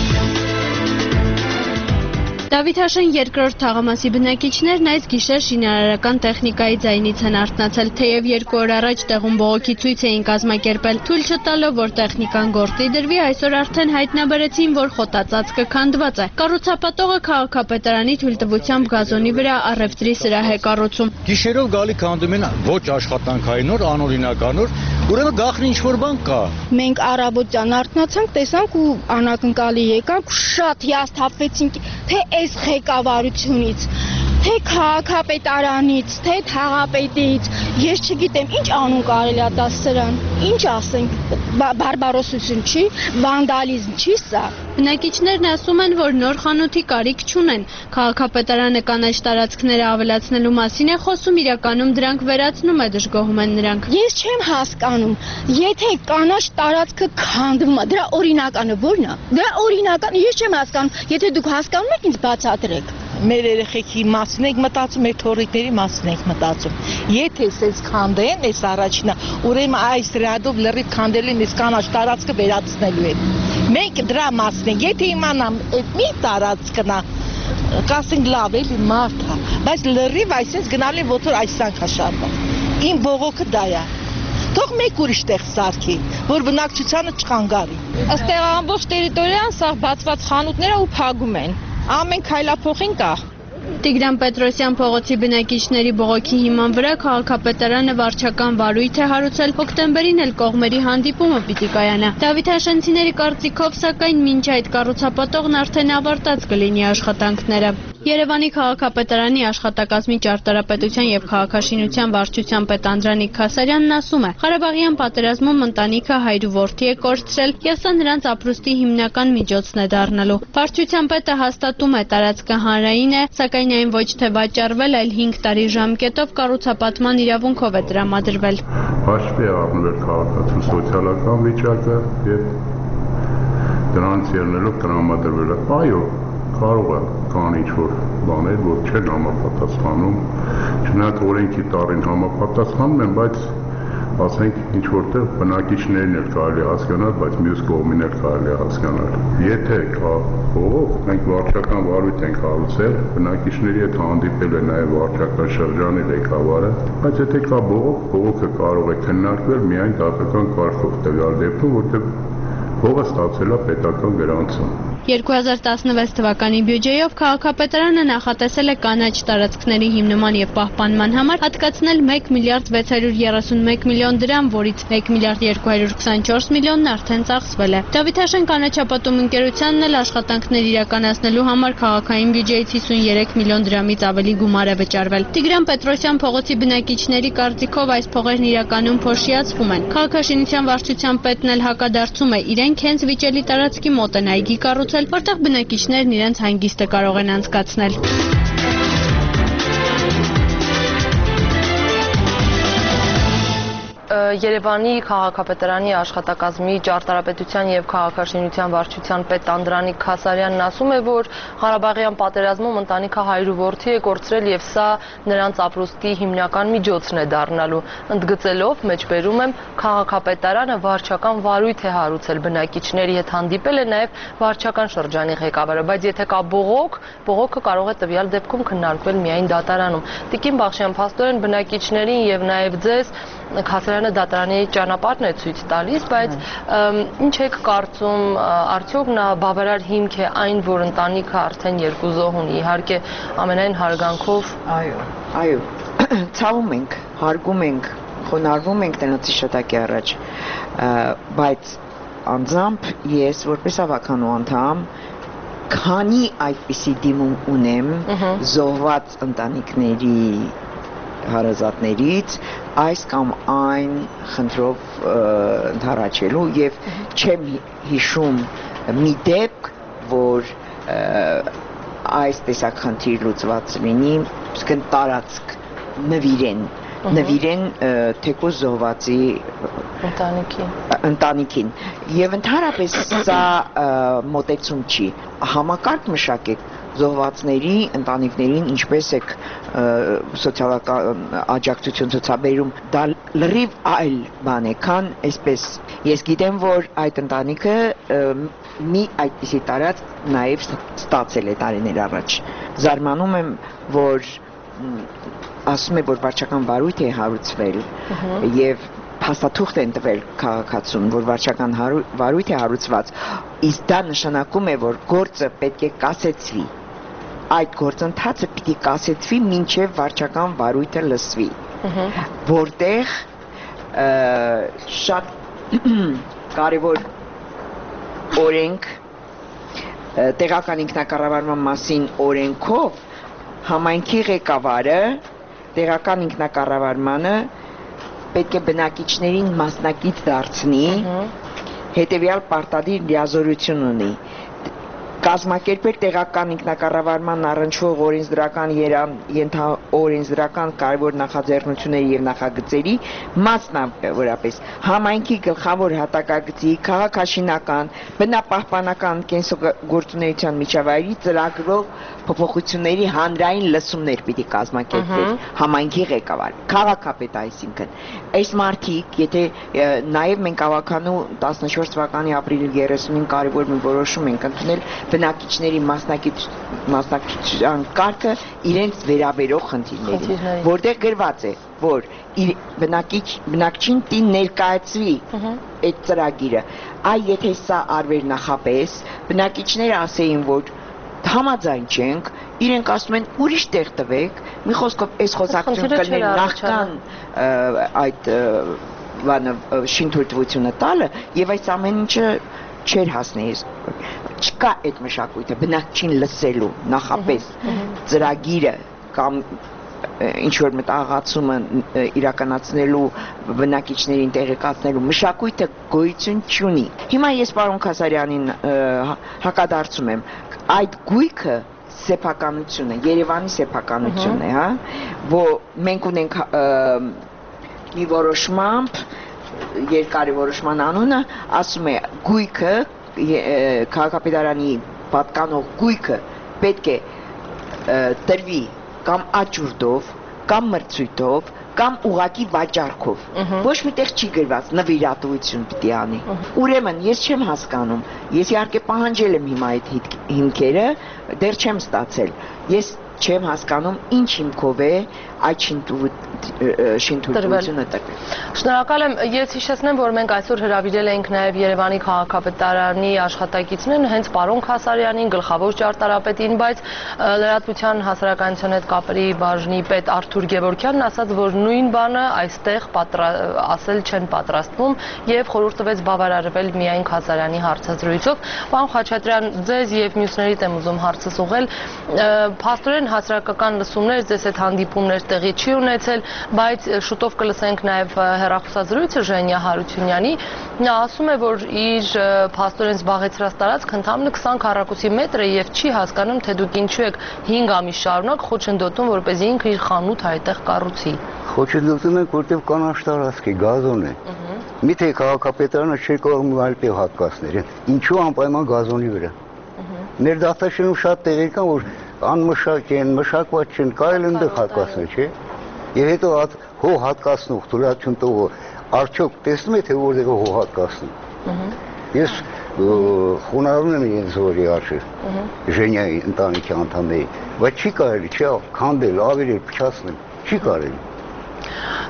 Դավիթ Հաշեն երկրորդ թաղամասի բնակիչներն այս գիշեր շինարարական տեխնիկայի ձայնից են արթնացել, թեև 2 օր առաջ տեղում բողոքի ցույց էին կազմակերպել, թույլ չտալով, որ տեխնիկան գործի դրվի, այսօր արդեն հայտնաբերեցին, որ խոտածածկը քանդված է։ Կառուցապատողը քաղաքապետարանի թույլտվությամբ գազոնի վրա առևտրի սրահ է կառուցում։ Գիշերով գալի քանդում են ոչ աշխատանքային օր, անօրինական օր, ուրեմն գախնի ինչ-որ բան կա։ Մենք առավոտյան արթնացանք, տեսանք ու անակնկալի եկանք, շատ հիասթափվեցինք, թե այս ղեկավարությունից, թե քաղաքապետարանից, թե թաղապետից, ես չգիտեմ, ինչ անուն կարելի է տալ սրան, ինչ ասենք, բարբարոսություն չի, վանդալիզմ չի սա։ Բնակիչներն ասում են, որ նոր խանութի կարիք չունեն, քաղաքապետարանը կանաչ տարածքները ավելացնելու մասին է խոսում, իրականում դրանք վերացնում է, դժգոհում են նրանք։ Ես չեմ հասկանում, եթե կանաչ տարածքը քանդվում է, դրա օրինականը ո՞րն է։ Դրա օրինականը ես չեմ հասկանում, եթե դուք հասկանում եք, ինձ բացատրեք։ Մեր երեխեքի մասին ենք մտածում, մեր թոռիկների մասին ենք մտածում։ Եթե սենց քանդեն, այս առաջինը, ուրեմն այս ռադով լրիվ քանդելու են, այս կանաչ տարածքը վերացնելու են։ Մենք դրա մասին ենք, եթե իմանամ, այդ մի տարածքն է, կասենք լավ էլի մարդ է, բայց լրիվ այսպես գնալ են ոտոր այս սանքաշարվա։ Իմ բողոքը դա է։ Թող մեկ ուրիշ տեղ սարքի, որ բնակչությանը չխանգարի։ Ըստեղ ամբողջ տերիտորիան սաղ բացված խանութները ու փակում են։ Ամեն քայլափոխին կա։ Տիգրան Պետրոսյան փողոցի բնակիչների բողոքի հիման վրա քաղաքապետարանը վարչական վարույթ է հարուցել, հոկտեմբերին էլ կողմերի հանդիպումը պիտի կայանա։ Դավիթ Հաշենցիների կարծիքով, սակայն մինչ այդ կառուցապատողն արդեն ավարտած կլինի աշխատանքները։ Երևանի քաղաքապետարանի աշխատակազմի ճարտարապետության եւ քաղաքաշինության վարչության պետ Անդրանիկ Քասարյանն ասում է. Ղարաբաղյան պատերազմում ընտանիքը հայր ու որդի է կորցրել եւ սա նրանց ապրուստի հիմնական միջոցն է դառնալու։ Վարչության պետը հաստատում է տարածքը հանրային է, սակայն այն ոչ թե վաճառվել, այլ 5 տարի ժամկետով կառուցապատման իրավունքով է տրամադրվել։ Հաշվի է առնվել քաղաքացու սոցիալական վիճակը եւ դրանց ելնելով տրամադրվել է։ Այո, կարող է կան ինչ-որ բաներ, որ չեն համապատասխանում, չնայած օրենքի տառին համապատասխանում են, բայց ասենք ինչ-որտեղ բնակիչներն էլ կարելի հասկանալ, բայց մյուս կողմին էլ կարելի հասկանալ։ Եթե կա բողոք, մենք վարչական վարույթ ենք հարուցել, բնակիչների հետ հանդիպել է նաև վարչական շրջանի ղեկավարը, բայց եթե կա բողոք, բողոքը կարող է քննարկվել միայն դատական կարգով տվյալ դեպքում, որտեղ փողը ստացել է պետական գրանցում։ 2016 թվականի բյուջեով քաղաքապետարանը նախատեսել է կանաչ տարածքների հիմնման եւ պահպանման համար հատկացնել 1 միլիարդ 631 միլիոն դրամ, որից 1 միլիարդ 224 միլիոնն արդեն ծախսվել է։ Դավիթ Հաշեն կանաչապատում ընկերությանն էլ աշխատանքներ իրականացնելու համար քաղաքային բյուջեից 53 միլիոն դրամից ավելի գումար է վճարվել։ Տիգրան Պետրոսյան փողոցի բնակիչների կարծիքով այս փողերն իրականում փոշիացվում են։ Քաղաքաշինության վարչության պետն էլ հակադարձում է, իրենք հենց վիճելի տարածքի մոտ են այգի կառուցել, որտեղ բնակիչներն իրենց հանգիստը կարող են անցկացնել։ Երևանի քաղաքապետարանի աշխատակազմի ճարտարապետության եւ քաղաքաշինության վարչության պետ Անդրանիկ Քասարյանն ասում է, որ Ղարաբաղյան պատերազմում ընտանիքը հայր ու որդի է կորցրել եւ սա նրանց ապրուստի հիմնական միջոցն է դառնալու։ Ընդգծելով, մեջբերում եմ, քաղաքապետարանը վարչական վարույթ է հարուցել, բնակիչների հետ հանդիպել է նաեւ վարչական շրջանի ղեկավարը, բայց եթե կա բողոք, բողոքը կարող է տվյալ դեպքում քննարկվել միայն դատարանում։ Տիկին Բախշյան, փաստորեն բնակիչներին եւ նաեւ ձեզ Քասարյանը դատարանի ճանապարհն է ցույց տալիս, բայց ինչ եք կարծում, արդյոք նա բավարար հիմք է այն, որ ընտանիքը արդեն երկու զոհ ունի, իհարկե ամենայն հարգանքով։ Այո, ցավում ենք, հարգում ենք խոնարհվում ենք տնոցի շտակի առաջ, բայց անձամբ ես որպես ավականու անդամ քանի այդպիսի դիմում ունեմ զոհված ընտանիքների հարազատներից այս կամ այն խնդրով ընդառաջելու եւ չեմ հիշում մի դեպք, որ այս տեսակ խնդիր լուծված լինի, սկն տարածք նվիրեն թեկուզ զոհվածի ընտանիքին եւ ընդհանրապես սա մոտեցում չի, համակարգ մշակեք զոհվածների ընտանիքներին ինչպես եք սոցիալական աջակցություն ցուցաբերում, դա լրիվ այլ բան է, քան այսպես։ Ես գիտեմ, որ այդ ընտանիքը մի այդպիսի տարածք նաև ստացել է տարիներ առաջ։ Զարմանում եմ, որ ասում է, որ վարչական վարույթ է հարուցվել եւ փաստաթուղթ են տվել քաղաքացուն, որ վարչական վարույթ է հարուցված, իսկ դա նշանակում է, որ գործը պետք է կասեցվի։ Այդ գործընթացը պիտի կասեցվի մինչև վարչական վարույթը լսվի, որտեղ շատ կարևոր օրենք տեղական ինքնակառավարման մասին օրենքով համայնքի ղեկավարը տեղական ինքնակառավարմանը պետք է բնակիչներին մասնակից դարձնի, հետևյալ պարտադիր լիազորություն ունի կազմակերպել տեղական ինքնակառավարման առնչվող օրենսդրական օրենսդրական կարևոր նախաձեռնությունների եւ նախագծերի մասնավորապես համայնքի գլխավոր հատակագծի քաղաքաշինական, բնապահպանական կենսագործունեության միջավայրի ծրագրով փոփոխությունների հանրային լսումներ պիտի կազմակերպվեր համայնքի ղեկավար, քաղաքապետ այսինքն։ Այս մարդիկ, եթե նաեւ մենք ավականու 14 թվականի ապրիլի 30-ին կարևոր մի որոշում ենք ընդունել բնակիչների մասնակցության կարգը իրենց վերաբերող խնդիրների, որտեղ գրված է, որ բնակչին տին ներկայացվի այդ ծրագիրը, եթե սա արվեր նախապես, բնակիչները ասեին, որ համաձայն չենք, իրենք ասում են ուրիշ տեղ տվեք, մի խոսքով այս խոսակցություն կլներ նախքան այդ շինթույլտվությունը տալը եւ այս ամեն ինչը չեր հասնի, չկա այդ մշակույթը բնակչին լսելու նախապես ծրագիրը կամ ինչ որ մտահղացումը իրականացնելու բնակիչներին տեղեկացնելու մշակույթը գոյություն չունի։ Հիմա ես պարոն Քասարյանին հակադարձում եմ, այդ գույքը սեփականություն է, Երևանի սեփականություն է, հա, որ մենք ունենք մի որոշմամբ երկարի որոշման անունը ասում է գույքը քաղաքապետարանի պատկանող գույքը պետք է տրվի կամ աճուրդով, կամ մրցույթով, կամ ուղակի վաճառքով։ Ոչ միտեղ չի գրված նվիրատվություն պիտի անի։ Ուրեմն ես չեմ հասկանում, ես իհարկե պահանջել եմ հիմա այդ հիմքերը, դեռ չեմ ստացել։ Ես չեմ հասկանում ինչ հիմքով է այդ շինթույլտվությունը տրվել։ Շնորհակալ եմ, ես հիշեցնեմ, որ մենք այսօր հրավիրել էինք նաև Երևանի քաղաքապետարանի աշխատակիցներն, հենց պարոն Քասարյանին, գլխավոր ճարտարապետին, բայց լրատվության հասարակայնության հետ կապերի բաժնի պետ Արթուր Գևորգյանն ասաց, որ նույն բանը այստեղ ասել չեն պատրաստվում եւ խորհուրդ տվեց բավարարվել միայն Քասարյանի հարցազրույցով։ Պարոն Խաչատրյան, ձեզ եւ մյուսներից եմ ուզում հարցս ուղղել, փաստորեն հասարակական լսումներ, ձեզ այդ հանդիպումներ տեղի չի ունեցել, բայց շուտով կլսենք նաև հեռախոսազրույցը Ժենյա Հարությունյանի, նա ասում է, որ իր փաստորեն զբաղեցրած տարածքը ընդամենը 20 քառակուսի մետր է եւ չի հասկանում, թե դուք ինչու եք 5 ամիս շարունակ խոչընդոտում, որպեսզի ինքը իր խանութ այդտեղ կառուցի։ Խոչընդոտում ենք, որտեղ կանաչ տարածք է, գազոն է։ Միթե քաղաքապետարանը չի կարող այլ տեղ հատկացնել, ինչու անպայման գազոնի վրա։ Ներդաշնակում շատ տեղեր կան, որ անմշակ են, մշակված չեն, կարելի ընդեղ հատկացնել, չէ՞։ Եվ հետո հող հատկացնող, թույլատվություն տողը արդյոք տեսնում է, թե որտեղ հող հատկացնում։ Ես խոնարհում եմ իրենց զորի արժեր, Ժենյայի ընտանիքի անդամների, բայց չի կարելի, չի քանդել, ավերել, փչացնել, չի կարելի։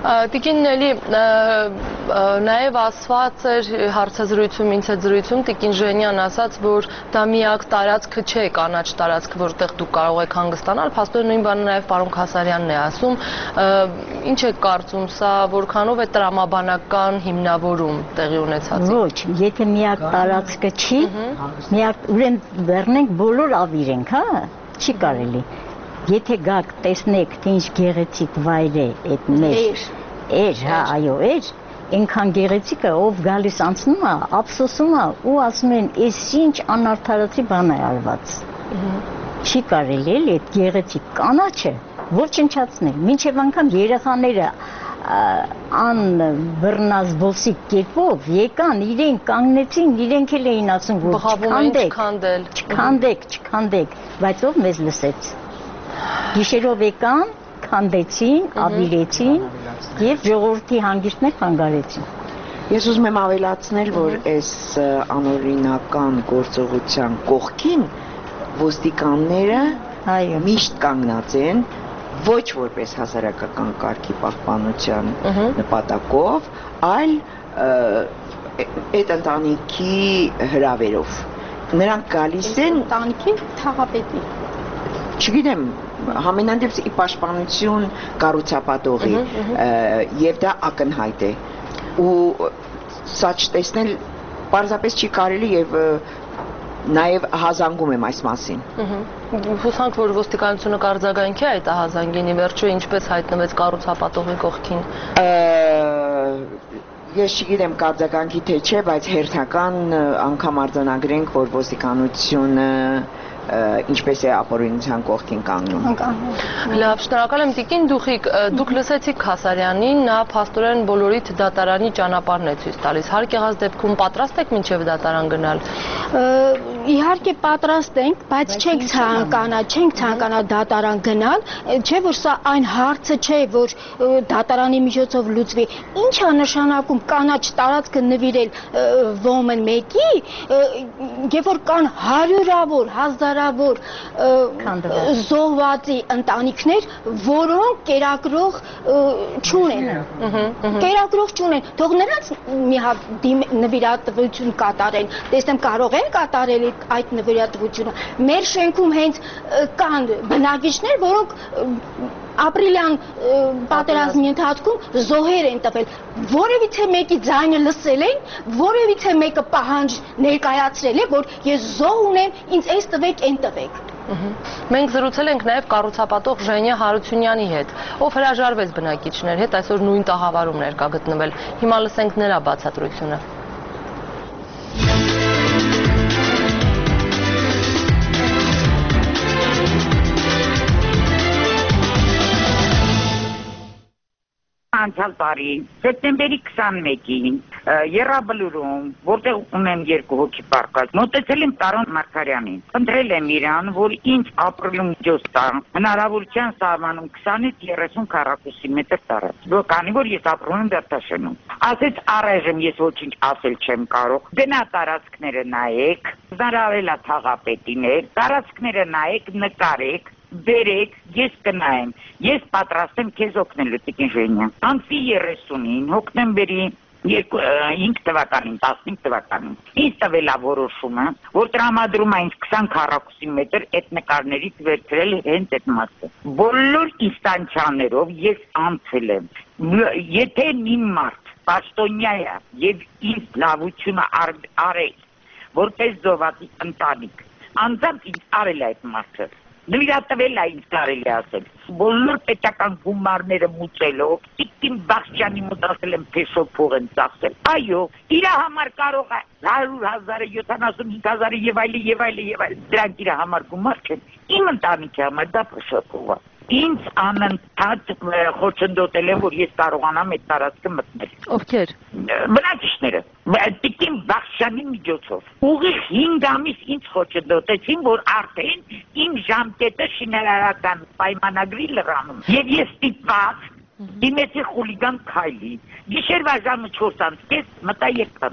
Տիկին Նելի, նաև ասված էր հարցազրույցում, ինձ հետ զրույցում Տիկին Ժենյան ասաց, որ դա միակ տարածքը չէ, կանաչ տարածքը, որտեղ դուք կարող եք հանգստանալ, փաստորեն նույն բանը նաև պարոն Քասարյանն է ասում, ինչ եք կարծում, սա որքանով է տրամաբանական հիմնավորում տեղի ունեցածի։ Ոչ, եթե միակ տարածքը չի, ուրեմն բեռնենք բոլոր ավիրենք, հա, չի կարելի։ Եթե գաք տեսնեք, թե ինչ գեղեցիկ վայր է այդ մեր հա, այո, այնքան գեղեցիկը, ով գալիս անցնում է, ափսոսում է ու ասում են, «Էս ինչ անարդարացի բան է արված»։ Չի կարելի էլի այդ գեղեցիկ կանաչը ոչնչացնել, մինչև անգամ երեխաները անբռնազբոսիկ կերպով եկան, իրենք կանգնեցին, իրենք էլ էին ասում, որ չքանդեք, բայց ով մեզ լսեց։ Գիշերով եկան, քանդեցին, ավիրեցին և ժողովրդի հանգիստն էլ խանգարեցին։ Ես ուզում եմ ավելացնել, որ այս անօրինական գործողության կողքին ոստիկանները միշտ կանգնած են, ոչ որպես հասարակական կարգի պահպանության նպատակով, այլ այդ ընտանիքի հրավերով։ Նրանք գալիս են ընտանիքի թաղապետի։ Չգիտեմ, համենայնդեպս ի պաշտպանություն կառուցապատողի եւ դա ակնհայտ է ու սա չտեսնել պարզապես չի կարելի եւ նաեւ հազանգում եմ այս մասին։ Հուսանք, որ ոստիկանությունը կարձագանքի այդ հազանգին, ի վերջո ինչպես հայտնվեց կառուցապատողի կողքին։ Ես չգիտեմ կարձագանքի թե չէ, բայց հերթական անգամ արձանագրենք, որ ոստիկանությունը ինչպես է ապօրինության կողքին կանգնում։ Լավ, շնորհակալ եմ Տիկին, դուք լսեցիք Քասարյանին, նա փաստորեն բոլորիդ դատարանի ճանապարհն է ցույց տալիս։ Հարկ եղած դեպքում պատրաստ եք մինչև դատարան գնալ։ Իհարկե պատրաստ ենք, բայց չենք ցանկանա դատարան գնալ, չէ որ սա այն հարցը չէ, որ դատարանի միջոցով լուծվի։ Ինչ է նշանակում կանաչ տարածքը նվիրել ոմն մեկի, երբ որ կան հարյուրավոր, հազարավոր զոհվածի ընտանիքներ, որոնք կերակրող չունեն։ Թող նրանց մի հատ նվիրատվություն կատարեն, տեսնեմ կարող են կատարել այդ նվիրատվությունը։ Մեր շենքում հենց կան բնակիչներ, որոնք ապրիլյան պատերազմի ընթացքում զոհեր են տվել, որևիցե մեկի ձայնը լսել են, որևիցե մեկը պահանջ ներկայացրել է, որ ես զոհ ունեմ, ինձ այս տվեք, այն տվեք։ Մենք զրուցել ենք նաև կառուցապատող Ժենյա Հարությունյանի հետ, ով հրաժարվեց բնակիչներ հետ այսօր նույն տաղավարում ներկա գտնվել։ Հիմա լսենք նրա բացատրությունը։ Անցյալ տարի սեպտեմբերի 21-ին Եռաբլուրում, որտեղ ունեմ 2 հոգի պառկած, մոտեցել եմ Տարոն Մարգարյանին։ Խնդրել եմ իրան, որ ինձ ապրելու միջոց տա, հնարավորության սահմանում 20-ից 30 քառակուսի մետր տարածք։ Քանի որ ես ապրում եմ Բերտաշենում։ Ասեց առայժմ ես ոչինչ ասել չեմ կարող։ Գնա տարածքները նայեք, հնարավորելա թաղապետիներ, տարածքները նայեք, նկարեք։ Բերեք, ես կնայեմ, ես պատրաստ եմ քեզ օգնելու Տիկին Ժենյան։ Անցի 30-ին հոկտեմբերի 5 թվականին, 15 թվականին ինձ տվել է որոշումը, որ տրամադրում է ինձ 20 քառակուսի մետր այդ նկարներից վերցրել հենց այդ մասը։ Բոլոր ինստանցիաներով ես անցել եմ։ Եթե մի մարդ պաշտոնյա է եւ ինձ լավությունը արել, որպես զոհվածի ընտանիք, անձամբ ինձ արել է այդ մասը։ Նվիրատվել է ինձ կարելի ասել։ Բոլոր պետական գումարները մուծելով, Տիկին Բախշյանի մոտ ասել եմ փեշով փող են ծախսել։ Այո, իր համար կարող է 100,000, 75,000 եւ այլ։ Դրանք իր համար գումար չեն։ Իմ ընտանիքի համար դա փեշով փող է։ Ինձ անընդհատ խոչընդոտել են, որ ես կարողանամ այդ տարածքը մտնել։ Ովքեր։ Բնակիչները, Տիկին Բախշյանի միջոցով։ Ուղիղ 5 ամիս ինձ խոչընդոտեցին, որ արդեն իմ ժամկետը շինարարական պայմանագրի լրանում։ Եվ ես ստիպված դիմեցի խուլիգան քայլի։ Գիշերվա ժամը 4:30 մտա եւ քանդեցի։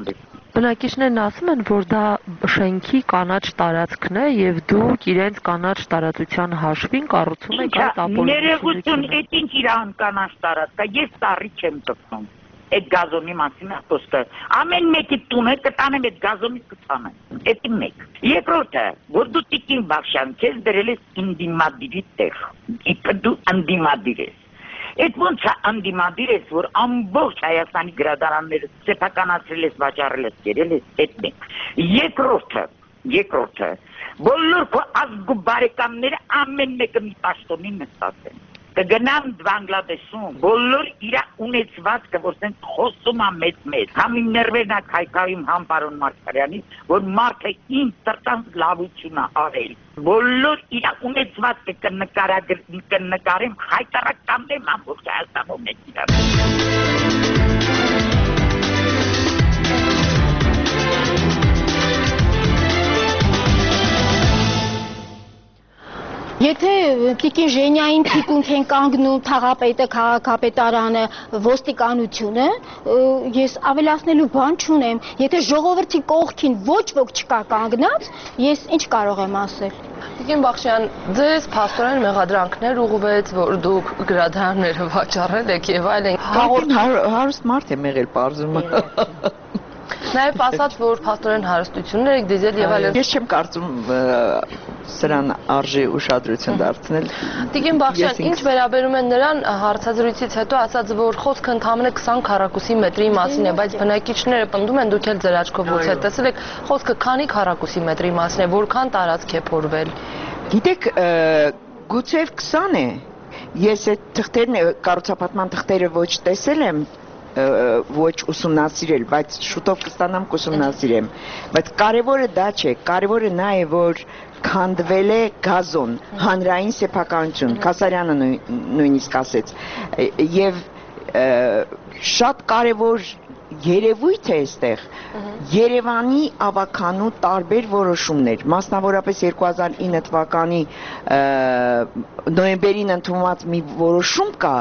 Բնակիչներն ասում են, որ դա շենքի կանաչ տարածքն է եւ դուք իրենց կանաչ տարածության հաշվին կառուցում եք այդ ապօրինությունը։ Ներողություն, այդ ինչ իրան կանաչ տարածք է, ես ծառի չեմ կպնում։ Այդ գազոնի մասին է խոսքը։ Ամեն մեկի տունը կտանեմ այդ գազոնի կտանեմ։ Այդ մեկ։ Երկրորդը, որ դու Տիկին Բախշյան քեզ դրել ես ինդիմադիրի տեղ։ Իբր դու անդիմադիր ես։ Այդ ոնց է անդիմադիր ես, որ ամբողջ Հայաստանի գրադարանները սեփականացրել ես, վաճառել ես, կերել ես, այդ մեկ։ Երկրորդը, բոլոր քո ազգու բարեկամները ամեն մեկը մի պաշտոնի նստած են։ Կգնամ Բանգլադեշում, բոլոր իր ունեցվածքը, որ սենց խոսում է մեծ, համ իմ ներվերն է քայքայում, համ պարոն Մարգարյանի, որ մարդը ինձ տրտանց լավություն է արել։ Բոլոր իր ունեցվածքը կնկարեմ, հայտարակ կանդեմ ամբողջ Հայաստանում մեկ իրար։ Եթե Տիկին Ժենյային թիկունք են կանգնում թաղապետը, քաղաքապետարանը, ոստիկանությունը, ես ավելացնելու բան չունեմ, եթե ժողովրդի կողքին ոչ ոք չկա կանգնած, ես ինչ կարող եմ ասել։ Տիկին Բախշյան, ձեզ փաստորեն մեղադրանքներ ուղղվեց, որ դուք գրադարանները վաճառել եք եւ այլն։ Հարուստ մարդ է եղել պարզումը։ Նաև ասաց, որ փաստորեն հարստություններ եք դիզել եւ այլն։ Ես չեմ կարծում սրան արժի ուշադրություն դարձնել։ Տիկին Բախշյան, ինչ վերաբերում է նրան, հարցազրույցից հետո ասաց, որ խոսքը ընդամենը 20 քառակուսի մետրի մասին է, բայց բնակիչները պնդում են, դուք էլ ձեր աչքով ոնց եք տեսել եք, խոսքը քանի քառակուսի մետրի մասին է, որքան տարածք է փորվել։ Գիտեք, գուցե 20 է։ Ես այդ թղթերն կառուցապատման թղթերը ոչ տեսել եմ, ոչ ուսումնասիրել, բայց շուտով կստանամ կուսումնասիրեմ, բայց կարևորը դա չէ, կարևորը նա է, որ քանդվել է գազոն, հանրային սեփականություն, Քասարյանը նույնիսկ ասեց, եւ շատ կարևոր երևույթ է այստեղ Երևանի ավականու տարբեր որոշումներ, մասնավորապես 2009 թվականի նոյեմբերին ընդունված մի որոշում կա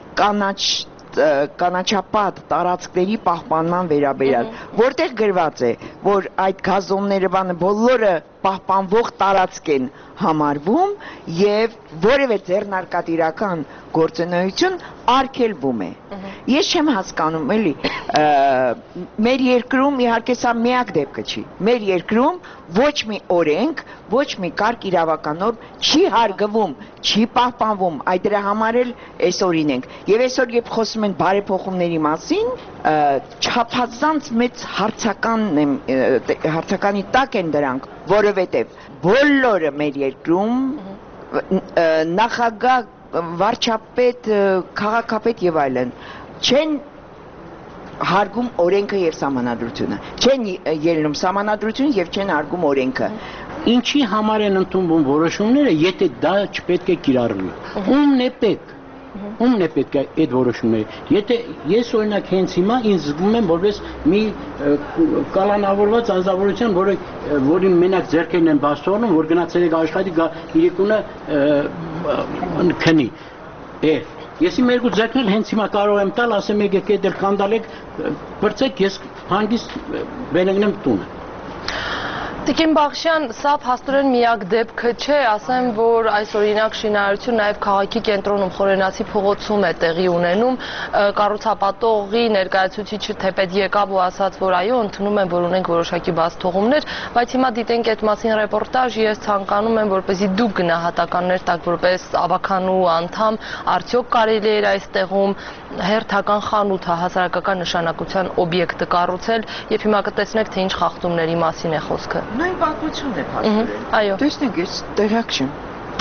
կանաչապատ տարածքների պահպանման վերաբերյալ, որտեղ գրված է, որ այդ գազոնները բանը բոլորը պահպանվող տարածք են համարվում եւ որևէ ձեռնարկատիրական գործունեություն արգելվում է։ Ես չեմ հասկանում, էլի, մեր երկրում իհարկե սա միակ դեպքը չի։ Մեր երկրում ոչ մի օրենք, ոչ մի կարգ իրավականորմ չի հարգվում, չի պահպանվում, այդ դրա համար էլ այսօրին ենք։ Եվ այսօր երբ խոսում են բարեփոխումների մասին, չափազանց մեծ հարցականի տակ են դրանք, որովհետև բոլորը մեր երկրում նախագահ, վարչապետ, քաղաքապետ եւ այլն չեն հարգում օրենքը եւ սահմանադրությունը, չեն ելնում սահմանադրություն եւ չեն հարգում օրենքը։ Ինչի համար են ընդունվում որոշումները, եթե դա չպետք է կիրառվի։ Ումն է պետք է այդ որոշումները։ Եթե ես օրինակ հենց հիմա ինձ զգում եմ որպես մի կալանավորված անձնավորություն, որին մենակ ձեռքերն են բաց թողնում, որ գնացել է աշխատի, իրիկունը քնի։ Ես իմ երկու ձեռքն հենց հիմա կարող եմ տալ, ասեմ եկեք դեռ կանդալեք, բրցեք, ես հանգիստ բերենգնեմ տունը։ Տիկին Բախշյան, սա փաստորեն միակ դեպքը չէ, ասեմ, որ այս օրինակ շինարարություն նաև քաղաքի կենտրոնում Խորենացի փողոցում է տեղի ունենում, կառուցապատողի ներկայացուցիչը թեպետ եկավ ու ասաց, որ այո, ընդունում են, որ ունենք որոշակի բացթողումներ, բայց հիմա դիտենք այդ մասին ռեպորտաժ, ես ցանկանում եմ, որպեսզի դուք գնահատականներ տաք որպես ավականու անդամ, արդյոք կարելի էր այստեղում հերթական խանութը հասարակական նշանակության օբյեկտը կառուցել եւ հիմա կտեսնեք, թե ինչ խախտումների մասին է խոսքը։ Նույն պատմությունն է փաստորեն։ Այո։ Տեսնենք, ես տեղյակ չեմ։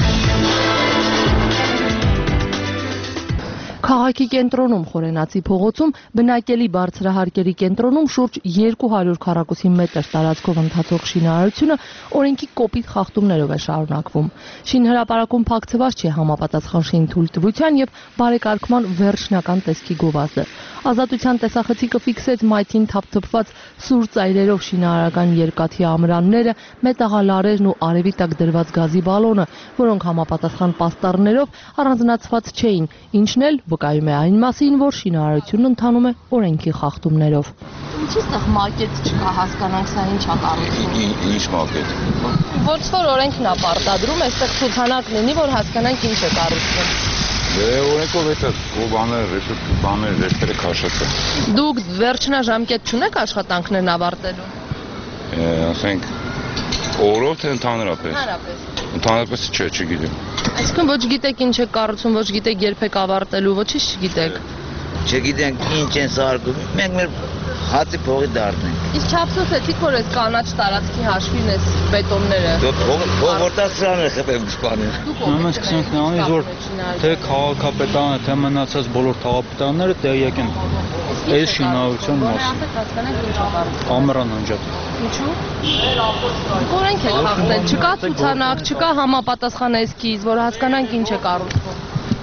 Քաղաքի կենտրոնում Խորենացի փողոցում բնակելի բարձրահարկերի կենտրոնում շուրջ 200 քառակուսի մետր տարածքով ընթացող շինարարությունը օրենքի կոպիտ խախտումներով է շարունակվում։ Շինհրապարակում փակցված չէ համապատասխան շինթույլտվության եւ բարեկարգման վերջնական տեսքի գովազդը։ Ազատության տեսախցիկը ֆիքսեց մայթին թափթփված սուր ծայրերով շինարարական երկաթի ամրանները, մետաղալարերն ու արևի տակ դրված գազի բալոնը, որոնք համապատասխան պաստառներով առանձնացված չէին, ինչն էլ վկայում է այն մասին, որ շինարարությունն ընթանում է օրենքի խախտումներով։ Ինչի՞ ստեղ մակետ չկա, հասկանանք սա ինչ է կառուցվում։ Ինչ մակետ։ Ոչ որ օրենքն է պարտադրում, այստեղ ցուցանակ լինի, որ հասկանանք ինչ է կառուցվում։ Դե օրենքով էս բաներ դեստերը քաշացա։ Դուք վերջնաժամկետ չունեք աշխատանքներն ավարտելու։ Ասենք օրով թե ընդհանրապես։ Ընդհանրապես չէ, չգիտեմ։ Այսինքն ոչ գիտեք ինչ է կառուցում, ոչ գիտեք երբ եք ավարտելու, ոչինչ չգիտեք։ Չգիտենք ինչ են սարքում, մենք մեր հացի փողի դառնենք։ Իսկ չափսոսեցիք, որ այս կանաչ տարածքի հաշվին էս բետոնները։ Փողորտասրանը խփեմ սպանել։ Մենք սկսենք նրանից, որ թե քաղաքապետարանը, թե մնացած բոլոր քաղաքապետարանները տեղյակ են այս շինարարության մասին։ Ամռան անջատ։ Ինչու՞։ Օրենք է խախտել, չկա ցուցանակ, չկա համապատասխան էսքիզ, որ հասկանանք ինչ է կառուցվում։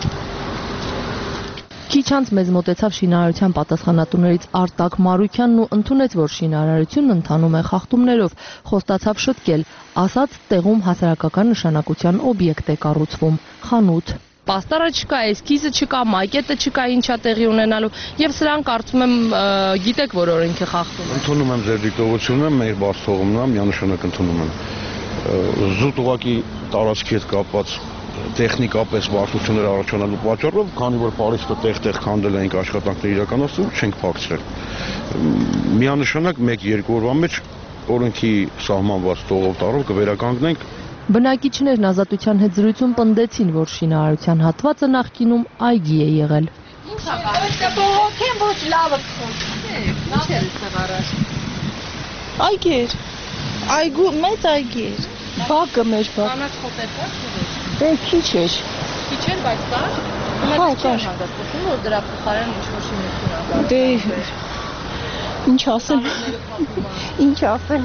Քիչ անց մեզ մոտեցավ շինարարության պատասխանատուներից Արտակ Մարուքյանն ու ընդունեց, որ շինարարությունն ընթանում է խախտումներով, խոստացավ շտկել, ասաց տեղում հասարակական նշանակության օբյեկտ է կառուցվում, խանութ։ Պաստառը չկա, էսքիզը չկա, մակետը չկա, ինչա տեղի ունենալու, եւ սրանք կարծում եմ գիտեք, որ օրենք է խախտում։ Ընդունում եմ ձեր դիտողությունը, մեր բաց թողումն է, միանշանակ ընդունում եմ։ Զուտ ուղղակի տարածքի հետ կապված տեխնիկապես բարդություններ առաջանալու պատճառով, քանի որ Փարիզը տեղ-տեղ քանդել ենք աշխատանքներ իրականացնում, չենք փակցրել։ Միանշանակ 1-2 օրվա մեջ օրենքի սահմանված տողով տարով կվերականգնենք։ Բնակիչներն Ազատության հետ զրույցում պնդեցին, որ շինարարության հատվածը նախկինում այգի է եղել։ Ինչ է կարծես բողոքեն ոչ լավը քոչ։ Ինչ է ստեղ առաջ։ Այգի էր։ Այգու մեծ այգի էր։ Բակը մեր բակ։ Կանաչ խոտեր կա՞ չէ՞։ Դե քիչ էր։ Քիչ էր, բայց կա։ Հա, կա։ Որ դրա փոխարեն ինչ-որ շինություն ա։ Դե ինչ ասեմ։ Ինչ ասեմ։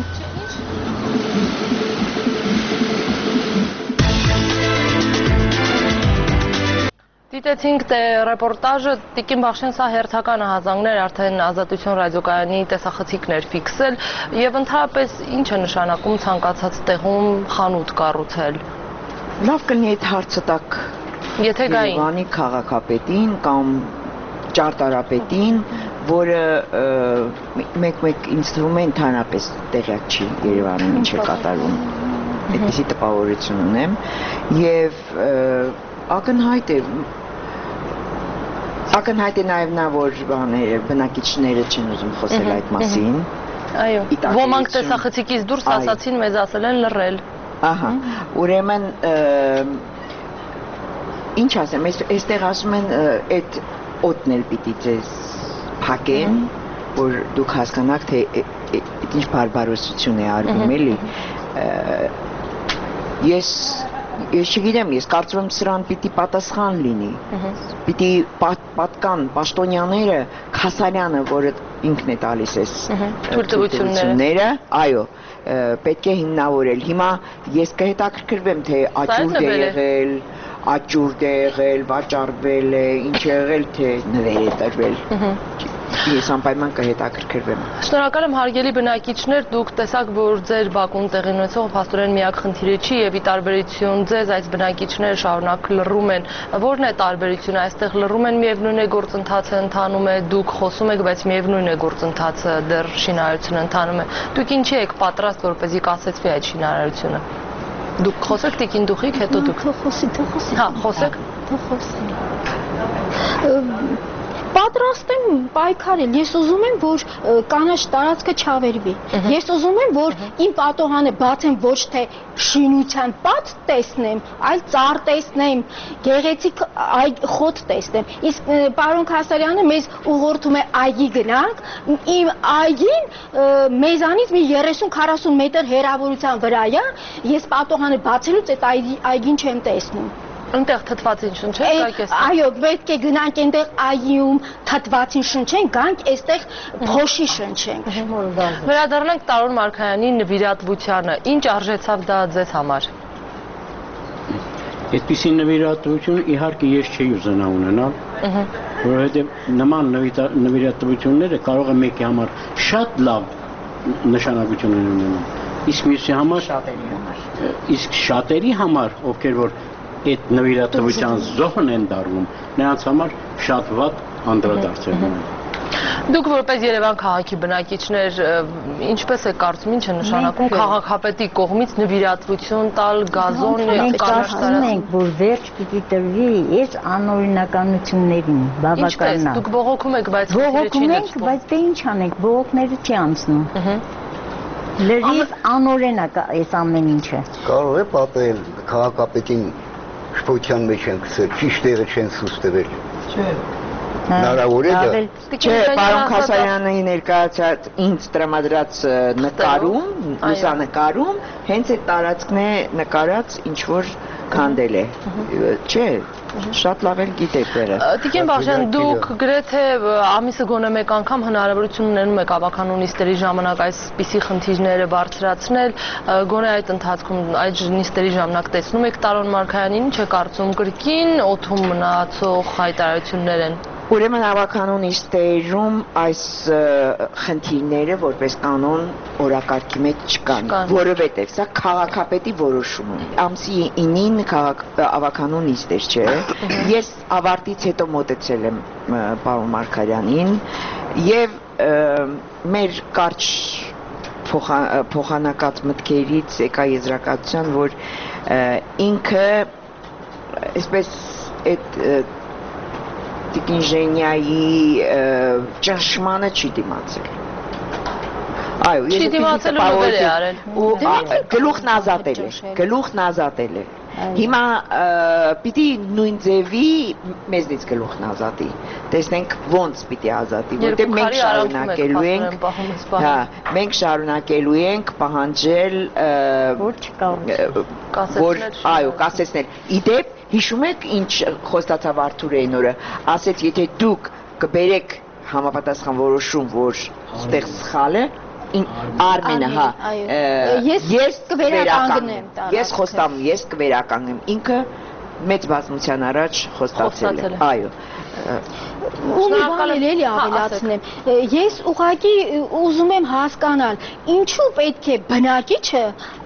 Դիտեցինք ռեպորտաժը, Տիկին Բախշյան, սա հերթական ահազանգներ արդեն Ազատություն ռադիոկայանի տեսախցիկներ ֆիքսել եւ ընդհանրապես ինչ է նշանակում ցանկացած տեղում խանութ կառուցել։ Լավ կլինի այդ հարցը տակ եթե գային Երևանի քաղաքապետին կամ ճարտարապետին, որը մեկ-մեկ ինձ թվում է ընդհանրապես տեղյակ չի Երևանում ինչ է կատարում։ Այդպիսի տպավորություն ունեմ եւ ակնհայտ է նաև նա, որ բնակիչները չեն ուզում խոսել այդ մասին։ Այո, ոմանք տեսախցիկից դուրս ասացին, մեզ ասել են լռել։ Ահա, ուրեմն ինչ ասեմ, այստեղ ասում են այդ օդն էլ պիտի ձեզ փակեն, որ դուք հասկանաք, թե ինչ բարբարոսություն է արվում էլի։ Ես չգիտեմ, ես կարծում եմ սրան պիտի պատասխան լինի, պիտի պատկան պաշտոնյաները, Քասարյանը, որը ինքն է տալիս այս թույլտվությունները, այո, պետք է հիմնավորել։ Հիմա ես կհետաքրքրվեմ, թե աճուրդ է եղել, վաճառվել է, ինչ է եղել, թե նվեր է տրվել։ Ես անպայման կհետաքրքրվեմ։ Շնորհակալ եմ հարգելի բնակիչներ, դուք տեսաք, որ ձեր բակում տեղի ունեցող փաստորեն միակ խնդիրը չի եւ ի տարբերություն ձեզ այս բնակիչները շարունակ լռում են։ Որն է տարբերությունը, այստեղ լռում են, միևնույն է գործընթացը ընթանում է, դուք խոսում եք, բայց միևնույն է գործընթացը դեռ շինարարությունը ընթանում է։ Դուք ինչի եք պատրաստ, որպեսզի կասեցվի այդ շինարարությունը։ Դուք խոսեք Տիկին Դուխիկ, հետո դուք։ Խոսի։ Հա, խոսեք։ Պատրաստ եմ պայքարել, ես ուզում եմ, որ կանաչ տարածքը չավերվի, ես ուզում եմ, որ իմ պատոհանը բացեմ ոչ թե շինության պատ տեսնեմ, այլ ծառ տեսնեմ, գեղեցիկ խոտ տեսնեմ, իսկ պարոն Քասարյանը մեզ ուղղորդում է այգի գնանք, իմ այգին մեզանից մի 30-40 մետր հեռավորության վրա է, ես պատոհանը բացելուց այդ այգին չեմ տեսնում։ Այնտեղ թթվածին շնչեք, գանք էստեղ։ Այո, պետք է գնանք այնտեղ այգիում թթվածին շնչենք, գանք էստեղ փոշի շնչենք։ Վերադառնանք Տարոն Մարգարյանի նվիրատվությանը։ Ինչ արժեցավ դա ձեզ համար։ Այդպիսի նվիրատվություն իհարկե ես չի ուզենա ունենալ, որովհետև նման նվիրատվությունները կարող է մեկի համար շատ լավ նշանակություն ունենալ, իսկ մյուսի համար իսկ շատերի համար, ովքեր որ այդ նվիրատվության զոհն են դառնում, նրանց համար շատ վատ անդրադարձ են։ Դուք որպես Երևան քաղաքի բնակիչներ ինչպես եք կարծում, ինչ է նշանակում քաղաքապետի կողմից նվիրատվություն տալ գազոն Մենք կարծում ենք, որ վերջ պիտի տրվի այս անօրինականություններին, բավականին։ Դուք բողոքում եք, բայց բողոքում ենք, բայց դե ինչ անենք, բողոքները չի անցնում։ Լրիվ անօրինակ է այս ամեն ինչը։ Կարող է պատել քաղաքապետին շփոթության մեջ են գցել, ճիշտ տեղը չեն ցույց տվել։ Չէ։ Հնարավոր է դա։ Չէ, պարոն Խասարյանի ներկայացած ինձ տրամադրած նկարում, լուսանկարում հենց այդ տարածքն է նկարած ինչ որ քանդել է։ Չէ, շատ լավ էլ գիտեք դերը։ Տիկին Բաղջյան, դուք գրեթե ամիսը գոնե մեկ անգամ հնարավորություն ունենում եք ավականու նիստերի ժամանակ այսպիսի խնդիրները բարձրացնել, գոնե այդ ընթացքում այդ նիստերի ժամանակ տեսնում եք Տարոն Մարգարյանին, ինչ է կարծում, կրկին օդում մնացող հայտարարություններ են։ Ուրեմն ավականու նիստերում այս խնդիրները որպես կանոն օրակարգի մեջ չկան, որովհետև սա քաղաքապետի որոշում է։ Ամսի 9-ին ավականու նիստեր չէ։ Ես ավարտից հետո մոտեցել եմ պարոն Մարգարյանին եւ մեր կարճ փոխանակած մտքերից եկա եզրակացության, որ ինքը այսպես այդ ինժեներիայի ճնշմանը չի դիմացել։ Այո, չի դիմացել ու նվեր է արել։ Գլուխն ազատել է։ Հիմա պիտի նույն ձևի մեզնից գլուխն ազատի։ Տեսնենք ոնց պիտի ազատի, որտեղ մենք շարունակելու ենք, մենք շարունակելու ենք պահանջել որ այո, կասեցնել։ Իդեպ հիշում եք ինչ խոստացավ Արթուր Էյնորը, ասեց եթե դուք կբերեք համապատասխան որոշում, որ ստեղ սխալ է, Արմենը, հա, ես կվերականգնեմ, ես խոստանում, ես կվերականգնեմ, ինքը մեծ բազմության առաջ խոստացել է, այո։ Ու մի բան էլի ավելացնեմ, ես ուղղակի ուզում եմ հասկանալ, ինչու պետք է բնակիչը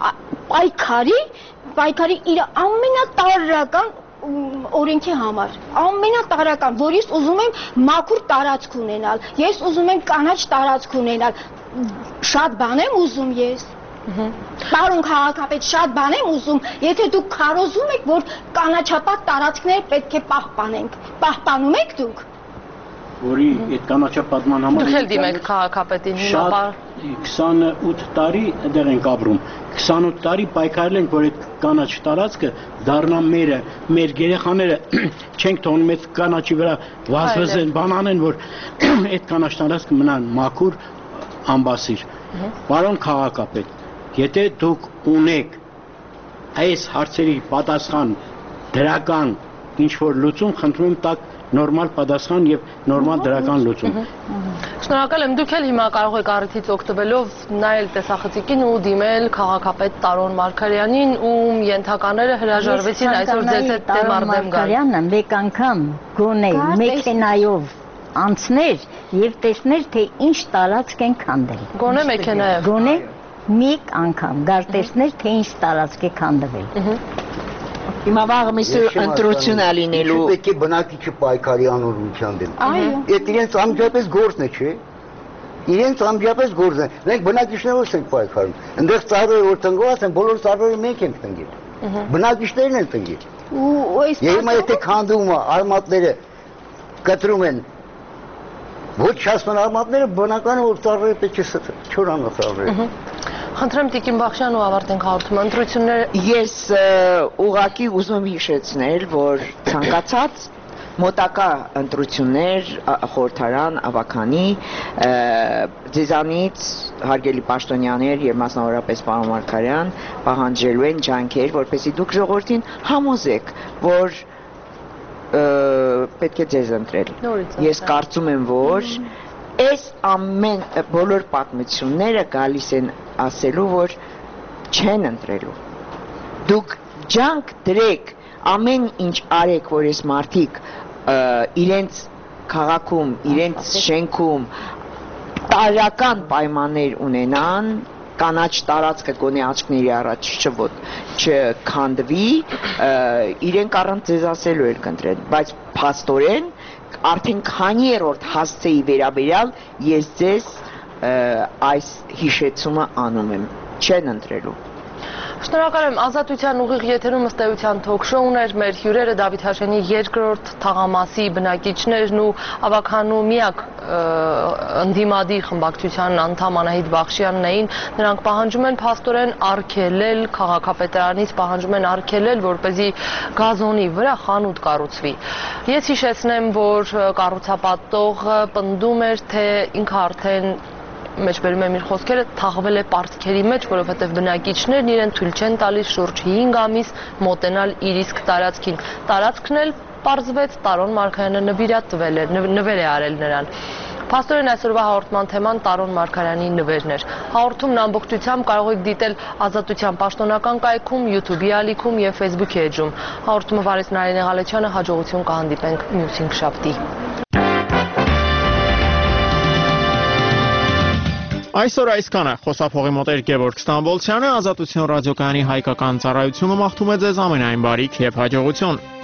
պայքարի իր ամենատարրական օրենքի համար, ամենատարրական, որ ես ուզում եմ մաքուր տարածք ունենալ, ես ուզում եմ կանաչ տարածք ունենալ, շատ բան եմ ուզում ես, պարոն քաղաքապետ, շատ բան եմ ուզում, եթե դուք քարոզում եք, որ կանաչապատ տարածքներ պետք է պահպանենք, պահպանում եք դուք։ Որի այդ կանաչապատման համար դուք էլ դիմեք քաղաքապետին հիմա 28 տարի դեռ ենք ապրում, 28 տարի պայքարել ենք, որ այդ կանաչ տարածքը դառնա մերը, մեր երեխաները չենք թողնում այդ կանաչի վրա վազվզեն, բան անեն, որ այդ կանաչ տարածքը մնան մաքուր, ամբասիր։ Պարոն քաղաքապետ, եթե դուք ունեք այս հարցերի պատասխան դրական ինչ-որ լուծում, խնդրում եմ տակ նորմալ պատասխան եւ նորմալ դրական լուծում։ Շնորհակալ եմ, դուք էլ հիմա կարող եք առիթից օգտվելով նայել տեսախցիկին ու դիմել քաղաքապետ Տարոն Մարգարյանին, ում ենթակաները հրաժարվեցին այսօր ձեզ հետ դեմ առ դեմ գալ։ Մարգարյանը մեկ անգամ գոնե մեքենայով անցներ եւ տեսներ թե ինչ տարածք են քանդել։ Գոնե մեքենայով։ Գոնե մեկ անգամ գար տեսներ թե ինչ տարածք է քանդվել։ Հիմա վաղը միսը ընտրություն է լինելու։ Պետք է բնակիչը պայքարի անօրինության դեմ։ Այո։ Այդ իրենց ամբողջապես գործն է, չէ՞։ Իրենց ամբողջապես գործն է։ Մենք բնակիչներով ենք պայքարում։ Այնտեղ ծառերը որ տնկված են, բոլոր ծառերը մենք ենք տնկել։ Բնակիչներն են տնկել։ Ու այս Եվ հիմա եթե քանդում արմատները կտրում են ոչ չասման արմատները, բնական է որ ծառերը պետք է չորանա ծառերը։ Խնդրեմ Տիկին Բաղջյան ու ավարտենք հաղորդումը, ընտրությունները։ Ես ուղղակի ուզում եմ հիշեցնել, որ ցանկացած մոտակա ընտրություններ, խորհրդարան, ավականի, ձեզանից հարգելի պաշտոնյաներ եւ մասնավորապես պարոն Մարգարյան պահանջելու են ջանքեր, որպեսզի դուք ժողովրդին համոզեք, որ պետք է ձեզ ընտրել։ Ես կարծում եմ, որ այս ամեն բոլոր պատմությունները գալիս են ասելու, որ չեն ընտրելու։ Դուք ջանք դրեք ամեն ինչ արեք, որ այս մարդիկ իրենց քաղաքում, իրենց շենքում տարրական պայմաններ ունենան, կանաչ տարածքը գոնե աչքների առաջ չքանդվի, իրենք առանց ձեզ ասելու էր կընտրեն, բայց փաստորեն արդեն քանի երրորդ հասցեի վերաբերյալ ես ձեզ այս հիշեցումը անում եմ, չեն ընտրելու։ Շնորհակալ եմ, Ազատության ուղիղ եթերում ըստ էության թոք-շոուն էր, մեր հյուրերը Դավիթ Հաշենի երկրորդ թաղամասի բնակիչներն ու ավագանու միակ ընդդիմադի խմբակցության անդամ Անահիտ Բախշյանն էին, նրանք պահանջում են փաստորեն արգելել քաղաքապետարանից, պահանջում են արգելել, որպեսզի գազոնի վրա խանութ կառուցվի։ Ես հիշեցնեմ, որ կառուցապատողը պնդում էր, թե ինքը արդեն մեջբերում եմ իր խոսքերը, թաղվել է պարտքերի մեջ, որովհետև բնակիչներն իրեն թույլ չեն տալիս շուրջ 5 ամիս մոտենալ իր իսկ տարածքին։ Տարածքն էլ պարզվեց Տարոն Մարգարյանը նվեր է արել նրան։ Փաստորեն այսօրվա հաղորդման թեման Տարոն Մարգարյանի նվերն էր։ Հաղորդումն ամբողջությամբ կարող եք դիտել Ազատության պաշտոնական կայքում, YouTube-ի ալիքում եւ Facebook-ի էջում։ Հաղորդումը վարեց Նարինե Ղալեչյանը, հաջողություն կհանդիպենք մյուս 5 շաբթի։ Այսօր այսքանը, խոսափողի մոտ էր Գևորգ Ստամբոլցյանը, Ազատություն ռադիոկայանի հայկական ծառայությունը մաղթում է ձեզ ամենայն բարիք եւ հաջողություն։